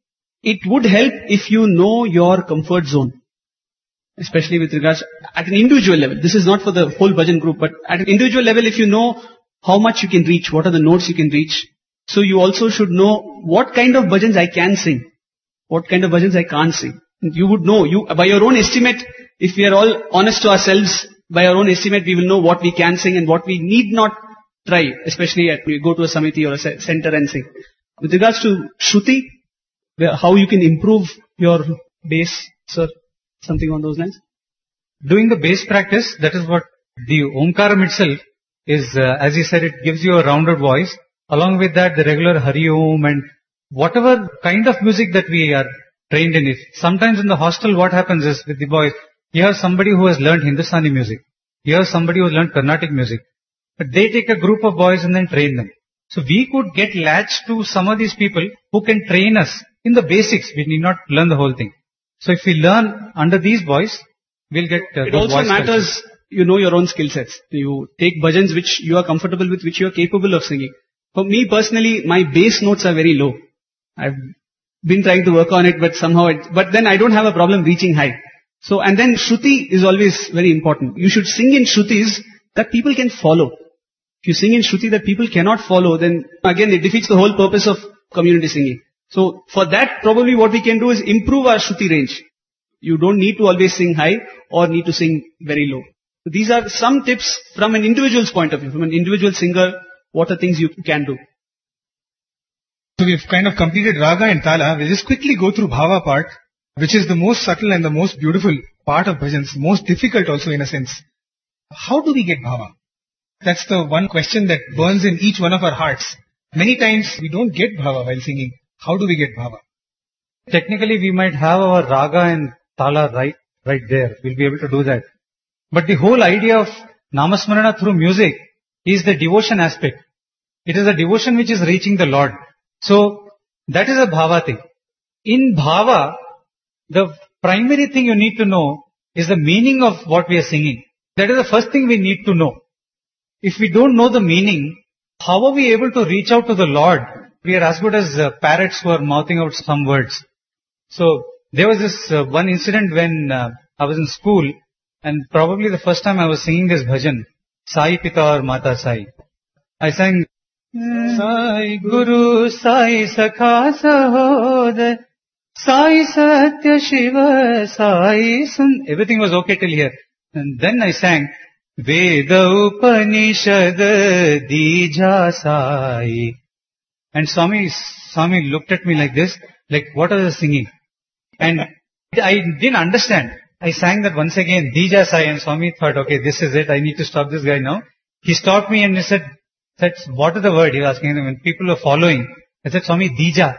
D: it would help if you know your comfort zone. Especially with regards, at an individual level. This is not for the whole bhajan group, but at an individual level, if you know how much you can reach, what are the notes you can reach. So you also should know what kind of bhajans I can sing, what kind of bhajans I can't sing. You would know, by your own estimate, if we are all honest to ourselves, by our own estimate, we will know what we can sing and what we need not try, especially when you go to a samiti or a center and sing. With regards to Shruti, how you can improve your bass, sir, something on those lines?
B: Doing the bass practice, that is what the Omkaram itself is, as he said, it gives you a rounded voice. Along with that, the regular Hari Om and whatever kind of music that we are trained in. If sometimes in the hostel, what happens is with the boys, you have somebody who has learned Hindustani music. You have somebody who has learned Carnatic music. But they take a group of boys and then train them. So we could get latched to some of these people who can train us in the basics. We need not learn the whole thing. So if we learn under these boys, we'll get
D: it also matters, you know your own skill sets. You take bhajans which you are comfortable with, which you are capable of singing. For me personally, my bass notes are very low. I've been trying to work on it, but somehow but then I don't have a problem reaching high. So, and then Shruti is always very important. You should sing in Shrutis that people can follow. If you sing in Shruti that people cannot follow, then again it defeats the whole purpose of community singing. So for that, probably what we can do is improve our Shruti range. You don't need to always sing high or need to sing very low. So these are some tips from an individual's point of view, from an individual singer, what are things you can do.
C: So we've kind of completed Raga and Tala. We'll just quickly go through Bhava part, which is the most subtle and the most beautiful part of bhajans, most difficult also in a sense. How do we get Bhava? That's the one question that burns in each one of our hearts. Many times we don't get Bhava while singing. How do we get Bhava?
B: Technically we might have our Raga and Tala right there. We'll be able to do that. But the whole idea of Namasmarana through music is the devotion aspect. It is a devotion which is reaching the Lord. So that is a Bhava thing. In Bhava, the primary thing you need to know is the meaning of what we are singing. That is the first thing we need to know. If we don't know the meaning, how are we able to reach out to the Lord? We are as good as parrots who are mouthing out some words. So there was this one incident when I was in school, and probably the first time I was singing this bhajan, Sai Pita or Mata Sai. I sang Sai Guru Sai Sakha Sahodar Sai Satya Shiva Sai Sun. Everything was okay till here. And then I sang Veda Upanishad Dija Sai. And Swami looked at me like this, like what are you singing? And I didn't understand. I sang that once again, Dija Sai, and Swami thought, okay, this is it, I need to stop this guy now. He stopped me and he said, what is the word? He was asking them, when people are following. I said, Swami, Dija,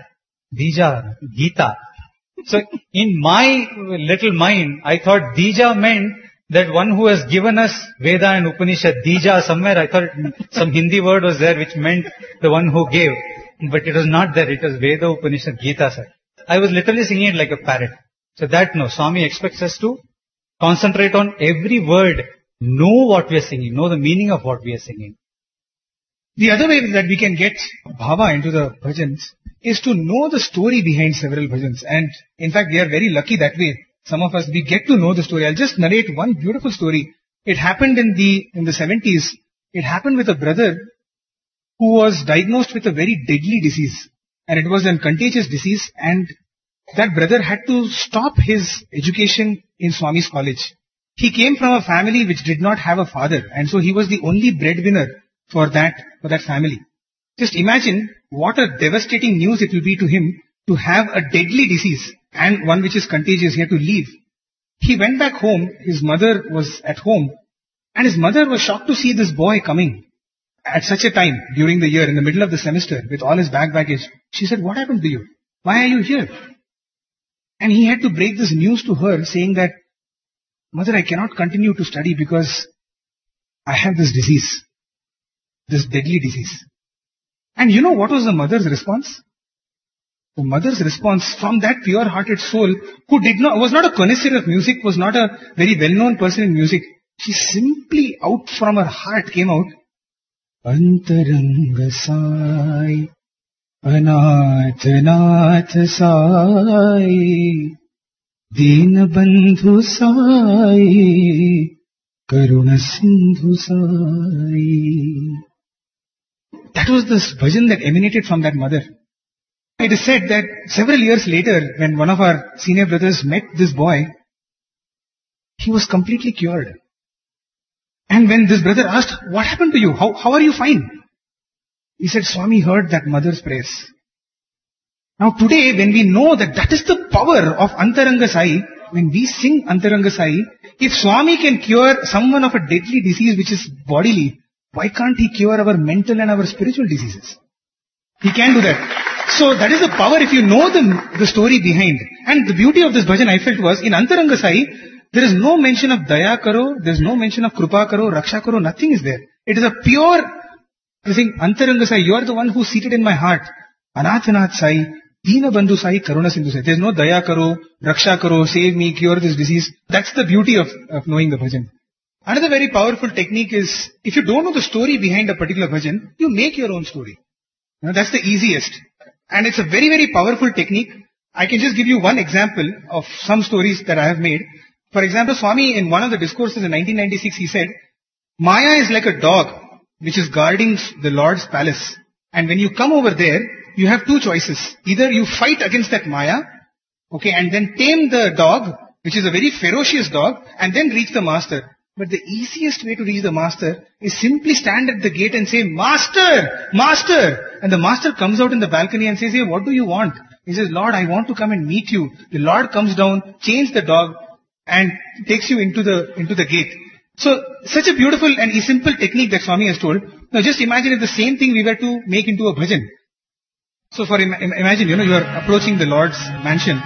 B: Gita. So in my little mind, I thought Dija meant that one who has given us Veda and Upanishad. Dija, somewhere I thought some Hindi word was there which meant the one who gave. But it was not there. It was Veda, Upanishad, Gita, sir. I was literally singing it like a parrot. So that no, Swami expects us to concentrate on every word, know what we are singing, know the meaning of what we are singing.
C: The other way that we can get bhava into the bhajans is to know the story behind several bhajans. And in fact, we are very lucky that way. Some of us, we get to know the story. I'll just narrate one beautiful story. It happened in the 70s. It happened with a brother who was diagnosed with a very deadly disease. And it was a contagious disease. And that brother had to stop his education in Swami's college. He came from a family which did not have a father. And so he was the only breadwinner for that family. Just imagine what a devastating news it will be to him to have a deadly disease and one which is contagious. He had to leave. He went back home. His mother was at home and his mother was shocked to see this boy coming at such a time during the year in the middle of the semester with all his baggage. She said, "What happened to you? Why are you here?" And he had to break this news to her saying that, "Mother, I cannot continue to study because I have this disease. This deadly disease." And you know what was the mother's response? The mother's response from that pure-hearted soul who was not a connoisseur of music, was not a very well-known person in music. She simply out from her heart came out, "Antaranga Sai, Anath Nath Sai, Deen Bandhu Sai, Karuna Sindhu Sai." That was this bhajan that emanated from that mother. It is said that several years later, when one of our senior brothers met this boy, he was completely cured. And when this brother asked, "What happened to you? How are you fine?" He said, "Swami heard that mother's prayers." Now today, when we know that that is the power of Antaranga Sai, when we sing Antaranga Sai, if Swami can cure someone of a deadly disease which is bodily, why can't he cure our mental and our spiritual diseases? He can do that. So that is the power if you know the story behind. And the beauty of this bhajan I felt was, in Antaranga Sai, there is no mention of Daya Karo, there is no mention of Krupa Karo, Raksha Karo, nothing is there. It is a pure, you think, Antaranga Sai, you are the one who is seated in my heart. Anathanath Sai, Deena Bandhu Sai, Karuna Sindhu Sai. There is no Daya Karo, Raksha Karo, save me, cure this disease. That's the beauty of knowing the bhajan. Another very powerful technique is, if you don't know the story behind a particular bhajan, you make your own story. That's the easiest. And it's a very, very powerful technique. I can just give you one example of some stories that I have made. For example, Swami in one of the discourses in 1996, he said, "Maya is like a dog which is guarding the Lord's palace. And when you come over there, you have two choices. Either you fight against that Maya, okay, and then tame the dog, which is a very ferocious dog, and then reach the master. But the easiest way to reach the master is simply stand at the gate and say, 'Master! Master!' And the master comes out in the balcony and says, 'Hey, what do you want?' He says, 'Lord, I want to come and meet you.' The Lord comes down, chains the dog, and takes you into the gate. So, such a beautiful and simple technique that Swami has told. Now just imagine if the same thing we were to make into a bhajan. So imagine, you are approaching the Lord's mansion.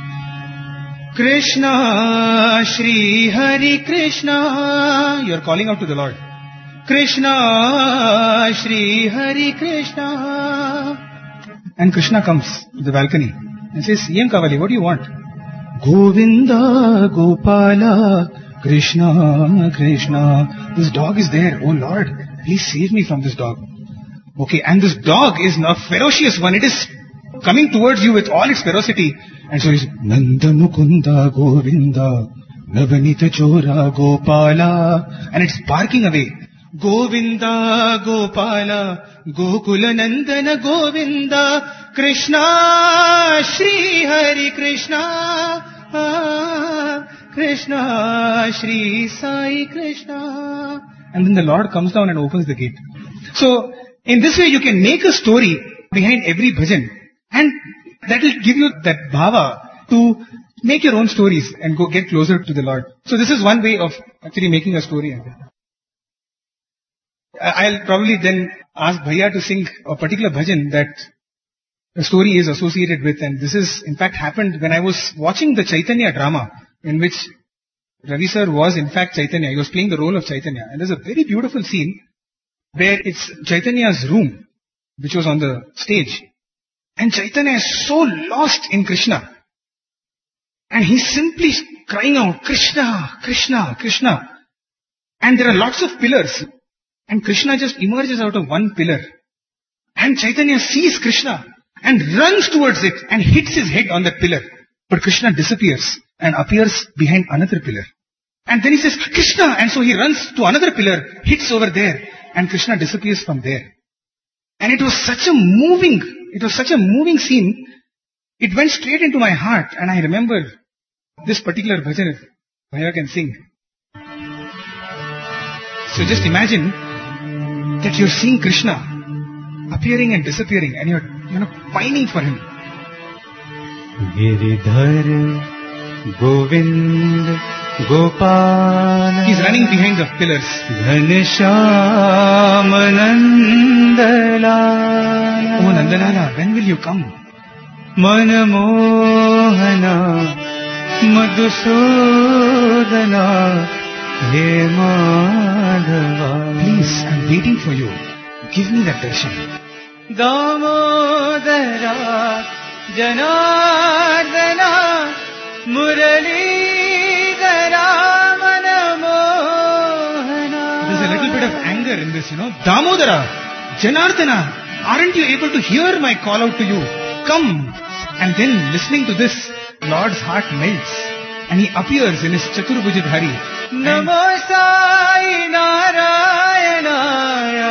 C: Krishna, Shri Hari Krishna. You are calling out to the Lord. Krishna, Shri Hari Krishna. And Krishna comes to the balcony and says, "Yem Kavali, what do you want?" "Govinda, Gopala, Krishna, Krishna." This dog is there. "Oh Lord, please save me from this dog." Okay, and this dog is a ferocious one. It is coming towards you with all its ferocity. And so he's, "Nanda Mukunda Govinda, Navanita Chora Gopala." And it's barking away. "Govinda Gopala, Gokula Nandana Govinda, Krishna, Shri Hari Krishna, Krishna, Shri Sai Krishna." And then the Lord comes down and opens the gate. So, in this way you can make a story behind every bhajan. And that will give you that bhava to make your own stories and go get closer to the Lord. So this is one way of actually making a story. I'll probably then ask Bhaiya to sing a particular bhajan that a story is associated with. And this is in fact happened when I was watching the Chaitanya drama, in which Ravi sir was in fact Chaitanya. He was playing the role of Chaitanya. And there's a very beautiful scene where it's Chaitanya's room. which was on the stage. And Chaitanya is so lost in Krishna. And he's simply crying out, Krishna, Krishna, Krishna. And there are lots of pillars. And Krishna just emerges out of one pillar. And Chaitanya sees Krishna and runs towards it and hits his head on that pillar. But Krishna disappears and appears behind another pillar. And then he says, Krishna! And so he runs to another pillar, hits over there, and Krishna disappears from there. And it was such a moving scene. It went straight into my heart, and I remember this particular bhajan, if Bhaiya can sing. So just imagine that you're seeing Krishna appearing and disappearing, and you're pining for him.
B: Giridhar Govind Gopal.
C: He's running behind the pillars.
B: Ghanshyam Nandalala.
C: Oh Nandalala, when will you come?
B: Manamohana Madhusudana He Madhava.
C: Please, I'm waiting for you. Give me that darshan.
B: Damodara Janardana Muralidhara Manamohana.
C: There's a little bit of anger in this, Damodara, Janardana, aren't you able to hear my call out to you? Come. And then listening to this, Lord's heart melts and he appears in his Chaturbhujadhari.
B: Namo Sai Narayanaya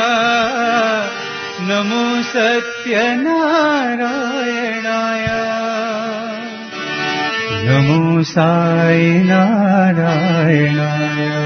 B: Namo Satya Narayanaya Namo Sai Narayanaya.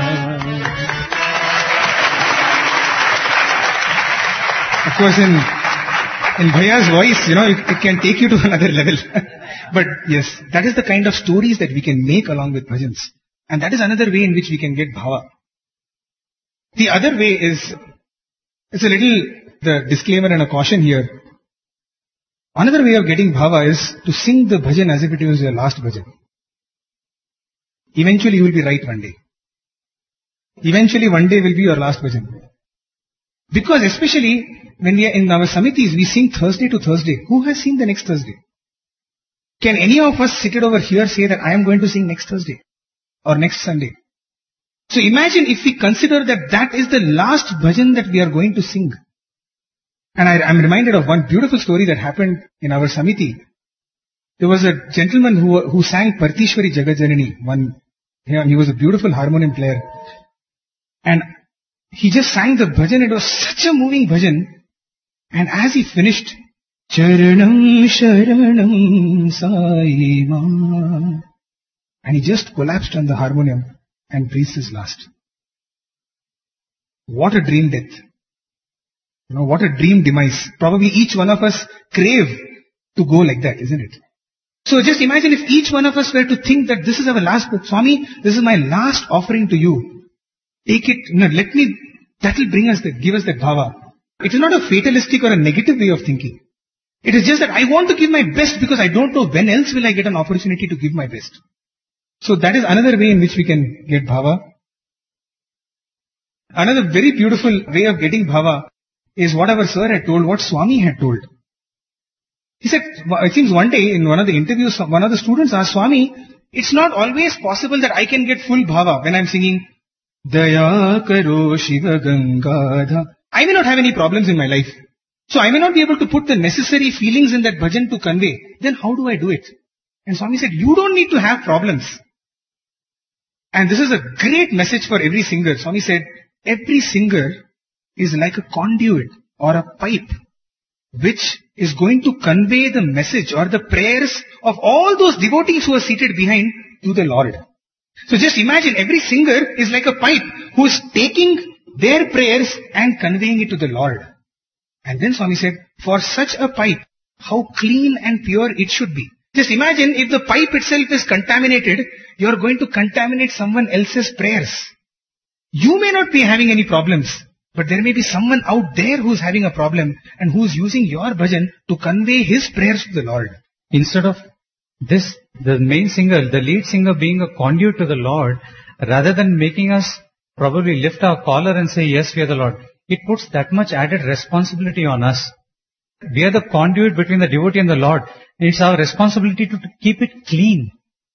C: Of course, in Bhaiya's voice, it can take you to another level. But yes, that is the kind of stories that we can make along with bhajans. And that is another way in which we can get bhava. The other way is, it's a little, the disclaimer and a caution here. Another way of getting bhava is to sing the bhajan as if it was your last bhajan. Eventually you will be right one day. Eventually one day will be your last bhajan. Because especially when we are in our samitis, we sing Thursday to Thursday. Who has seen the next Thursday? Can any of us seated over here say that I am going to sing next Thursday or next Sunday? So imagine if we consider that that is the last bhajan that we are going to sing. And I'm reminded of one beautiful story that happened in our samiti. There was a gentleman who sang Partishwari Jagajanani. He was a beautiful harmonium player. And he just sang the bhajan. It was such a moving bhajan. And as he finished, Charanam Sharanam Sai Ma, and he just collapsed on the harmonium and breathed his last. What a dream death. What a dream demise. Probably each one of us crave to go like that, isn't it? So just imagine if each one of us were to think that this is our last, Swami, this is my last offering to you. Take it, that will give us that bhava. It is not a fatalistic or a negative way of thinking. It is just that I want to give my best because I don't know when else will I get an opportunity to give my best. So that is another way in which we can get bhava. Another very beautiful way of getting bhava is what our sir had told, what Swami had told. He said, it seems one day in one of the interviews, one of the students asked, Swami, it's not always possible that I can get full bhava when I'm singing Daya Karo Shiva Gangadha. I may not have any problems in my life. So I may not be able to put the necessary feelings in that bhajan to convey. Then how do I do it? And Swami said, you don't need to have problems. And this is a great message for every singer. Swami said, every singer is like a conduit or a pipe which is going to convey the message or the prayers of all those devotees who are seated behind to the Lord. So just imagine every singer is like a pipe who is taking their prayers and conveying it to the Lord. And then Swami said, for such a pipe, how clean and pure it should be. Just imagine if the pipe itself is contaminated, you are going to contaminate someone else's prayers. You may not be having any problems, but there may be someone out there who is having a problem and who is using your bhajan to convey his prayers to the Lord.
B: Instead of this, the main singer, the lead singer being a conduit to the Lord, rather than making us probably lift our collar and say, yes, we are the Lord. it puts that much added responsibility on us. We are the conduit between the devotee and the Lord. It's our responsibility to keep it clean.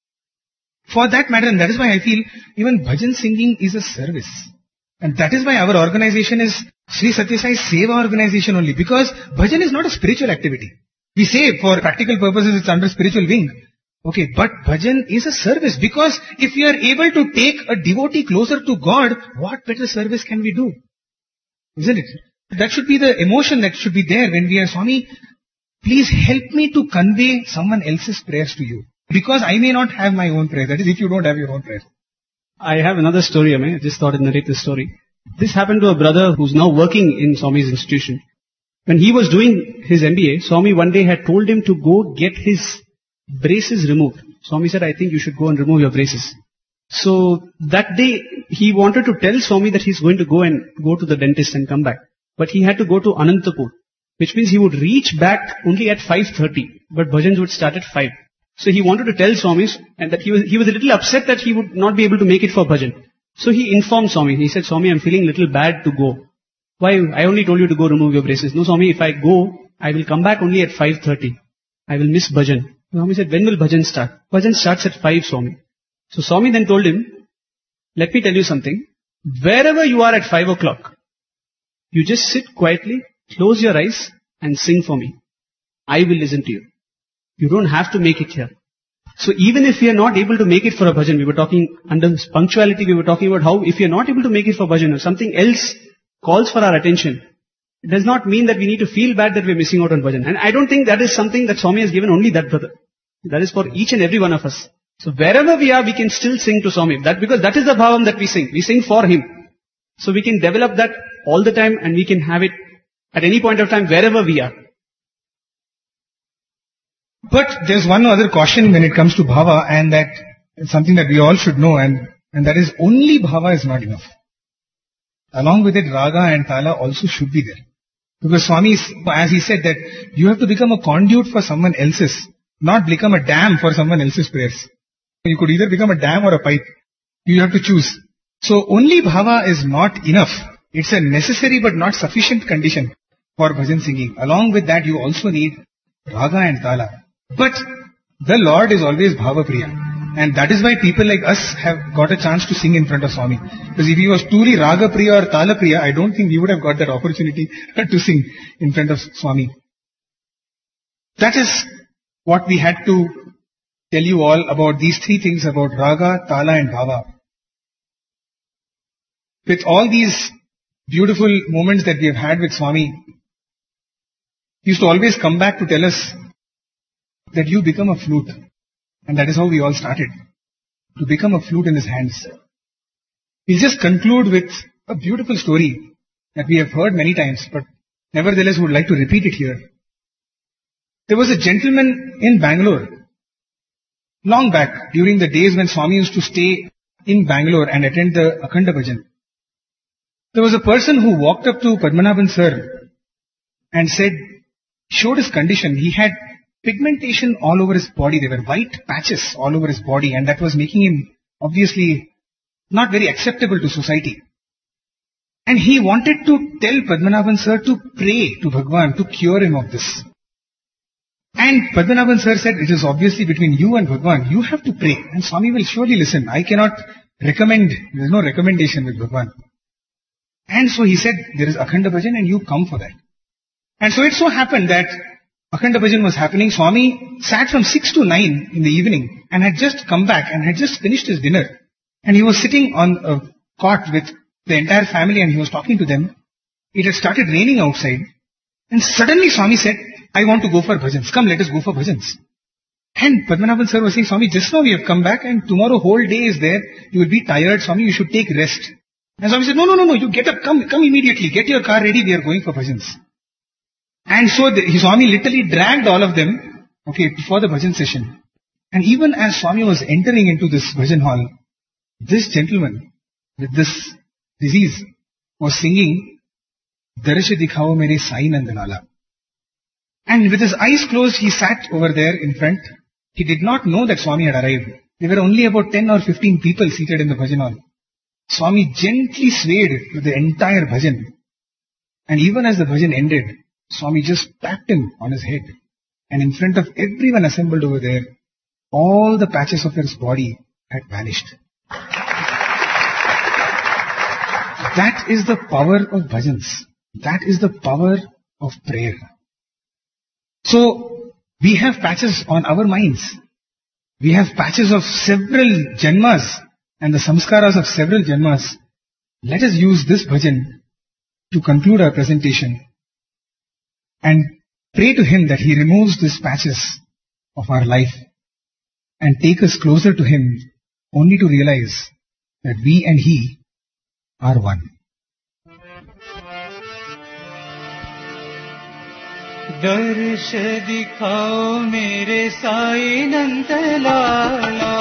C: For that matter, and that is why I feel even bhajan singing is a service. And that is why our organization is Sri Satya Sai Seva organization only, because bhajan is not a spiritual activity. We say for practical purposes it's under spiritual wing. Okay, but bhajan is a service, because if we are able to take a devotee closer to God, what better service can we do? Isn't it? That should be the emotion that should be there when we are, Swami, please help me to convey someone else's prayers to you. Because I may not have my own prayer. That is, if you don't have your own prayer.
D: I have another story, I just thought I'd narrate this story. This happened to a brother who's now working in Swami's institution. When he was doing his MBA, Swami one day had told him to go get his braces removed. Swami said, I think you should go and remove your braces. So that day, he wanted to tell Swami that he's going to go to the dentist and come back. But he had to go to Anantapur, which means he would reach back only at 5:30, but bhajans would start at 5. So he wanted to tell Swami and that he was a little upset that he would not be able to make it for bhajan. So he informed Swami. He said, Swami, I'm feeling a little bad to go. Why? I only told you to go remove your braces. No, Swami, if I go, I will come back only at 5:30. I will miss bhajan. Swami said, when will bhajan start? Bhajan starts at 5, Swami. So Swami then told him, let me tell you something. Wherever you are at 5 o'clock, you just sit quietly, close your eyes and sing for me. I will listen to you. You don't have to make it here. So even if we are not able to make it for a bhajan, we were talking under punctuality, we were talking about how if we are not able to make it for bhajan or something else calls for our attention, it does not mean that we need to feel bad that we are missing out on bhajan. And I don't think that is something that Swami has given only that brother. That is for each and every one of us. So wherever we are, we can still sing to Swami. Because that is the bhavam that we sing. We sing for him. So we can develop that all the time and we can have it at any point of time wherever we are.
C: But there's one other caution when it comes to bhava, and that is something that we all should know, and that is only bhava is not enough. Along with it, raga and tala also should be there. Because Swami, as he said, that you have to become a conduit for someone else's, not become a dam for someone else's prayers. You could either become a dam or a pipe. You have to choose. So only bhava is not enough. It's a necessary but not sufficient condition for bhajan singing. Along with that, you also need raga and tala. But the Lord is always bhava priya. And that is why people like us have got a chance to sing in front of Swami. Because if he was truly raga priya or tala priya, I don't think we would have got that opportunity to sing in front of Swami. That is what we had to tell you all about these three things about raga, tala and bhava. With all these beautiful moments that we have had with Swami, he used to always come back to tell us that you become a flute. And that is how we all started. To become a flute in his hands. We'll just conclude with a beautiful story that we have heard many times, but nevertheless would like to repeat it here. There was a gentleman in Bangalore, long back, during the days when Swami used to stay in Bangalore and attend the Akhanda Bhajan. There was a person who walked up to Padmanabhan sir and said, showed his condition. He had pigmentation all over his body. There were white patches all over his body, and that was making him obviously not very acceptable to society. And he wanted to tell Padmanabhan sir to pray to Bhagwan to cure him of this. And Padmanabhan sir said, it is obviously between you and Bhagwan. You have to pray, and Swami will surely listen. I cannot recommend. There is no recommendation with Bhagwan. And so he said, there is Akhanda Bhajan and you come for that. And so it so happened that Akhanda Bhajan was happening. Swami sat from 6 to 9 in the evening and had just come back and had just finished his dinner. And he was sitting on a cot with the entire family and he was talking to them. It had started raining outside. And suddenly Swami said, I want to go for bhajans. Come, let us go for bhajans. And Padmanabhan sir was saying, Swami, just now we have come back and tomorrow whole day is there. You will be tired, Swami, you should take rest. And Swami said, no, you get up, come immediately, get your car ready, we are going for bhajans. And so Swami literally dragged all of them, for the bhajan session. And even as Swami was entering into this bhajan hall, this gentleman with this disease was singing, Darsha Dikhao Mere Sai Nandanala. And with his eyes closed, he sat over there in front. He did not know that Swami had arrived. There were only about 10 or 15 people seated in the bhajan hall. Swami gently swayed to the entire bhajan And even as the bhajan ended, Swami just tapped him on his head. And in front of everyone assembled over there, all the patches of his body had vanished. That is the power of bhajans. That is the power of prayer. So, we have patches on our minds. We have patches of several janmas and the samskaras of several janmas. Let us use this bhajan to conclude our presentation and pray to him that he removes these patches of our life and take us closer to him, only to realize that we and he are one.
E: दर्श दिखाओ मेरे साईं नंद लाला,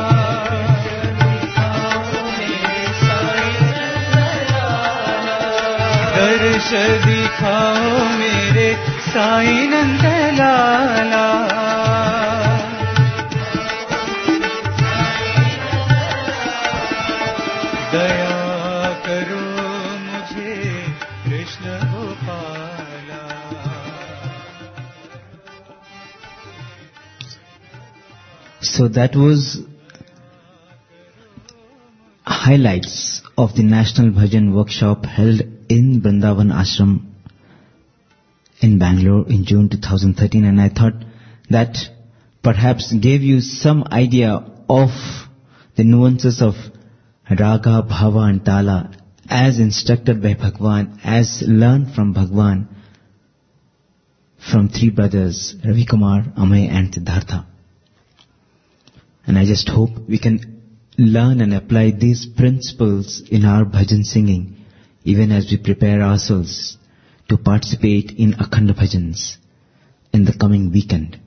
E: दर्श दिखाओ मेरे साईं नंद लाला, दया करो मुझे Krishna Gopala.
A: So that was highlights of the National Bhajan Workshop held in Vrindavan Ashram in Bangalore in June 2013, and I thought that perhaps gave you some idea of the nuances of Raga, Bhava and Tala as instructed by Bhagwan, as learned from Bhagwan from three brothers, Ravi Kumar, Amay and Siddhartha. And I just hope we can learn and apply these principles in our bhajan singing, even as we prepare ourselves to participate in Akhand Bhajans in the coming weekend.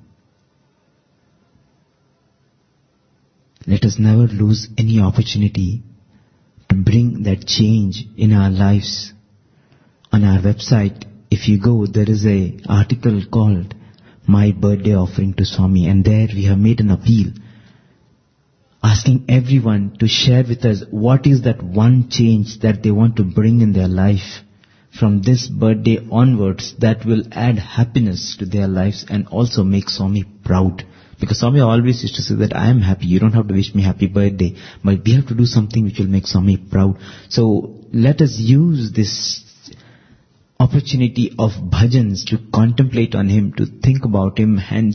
A: Let us never lose any opportunity to bring that change in our lives. On our website, if you go, there is an article called My Birthday Offering to Swami, and there we have made an appeal asking everyone to share with us what is that one change that they want to bring in their life from this birthday onwards that will add happiness to their lives and also make Swami proud. Because Swami always used to say that I am happy, you don't have to wish me happy birthday, but we have to do something which will make Swami proud. So let us use this opportunity of bhajans to contemplate on him, to think about him and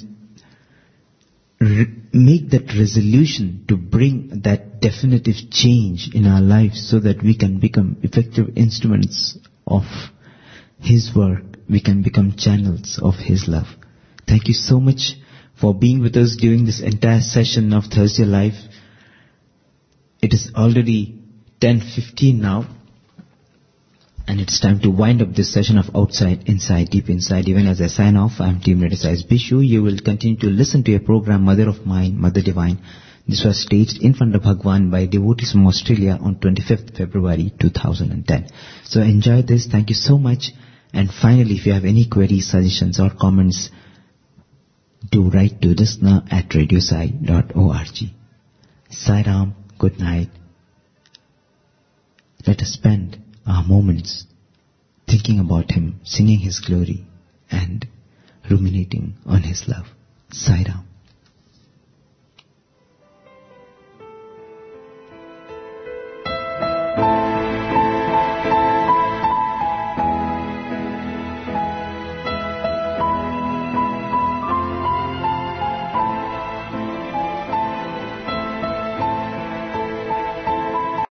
A: make that resolution to bring that definitive change in our lives so that we can become effective instruments of his work. We can become channels of his love. Thank you so much for being with us during this entire session of Thursday Live. It is already 10:15 now, and it's time to wind up this session of Outside, Inside, Deep Inside. Even as I sign off, I'm Team Reddy Size Bishu. You will continue to listen to a program, Mother of Mine, Mother Divine. This was staged in front of Bhagwan by devotees from Australia on 25th February 2010. So enjoy this. Thank you so much. And finally, if you have any queries, suggestions or comments, do write to listener@radiosai.org. Sai Ram, good night. Let us spend our moments thinking about him, singing his glory and ruminating on his love. Sai Ram.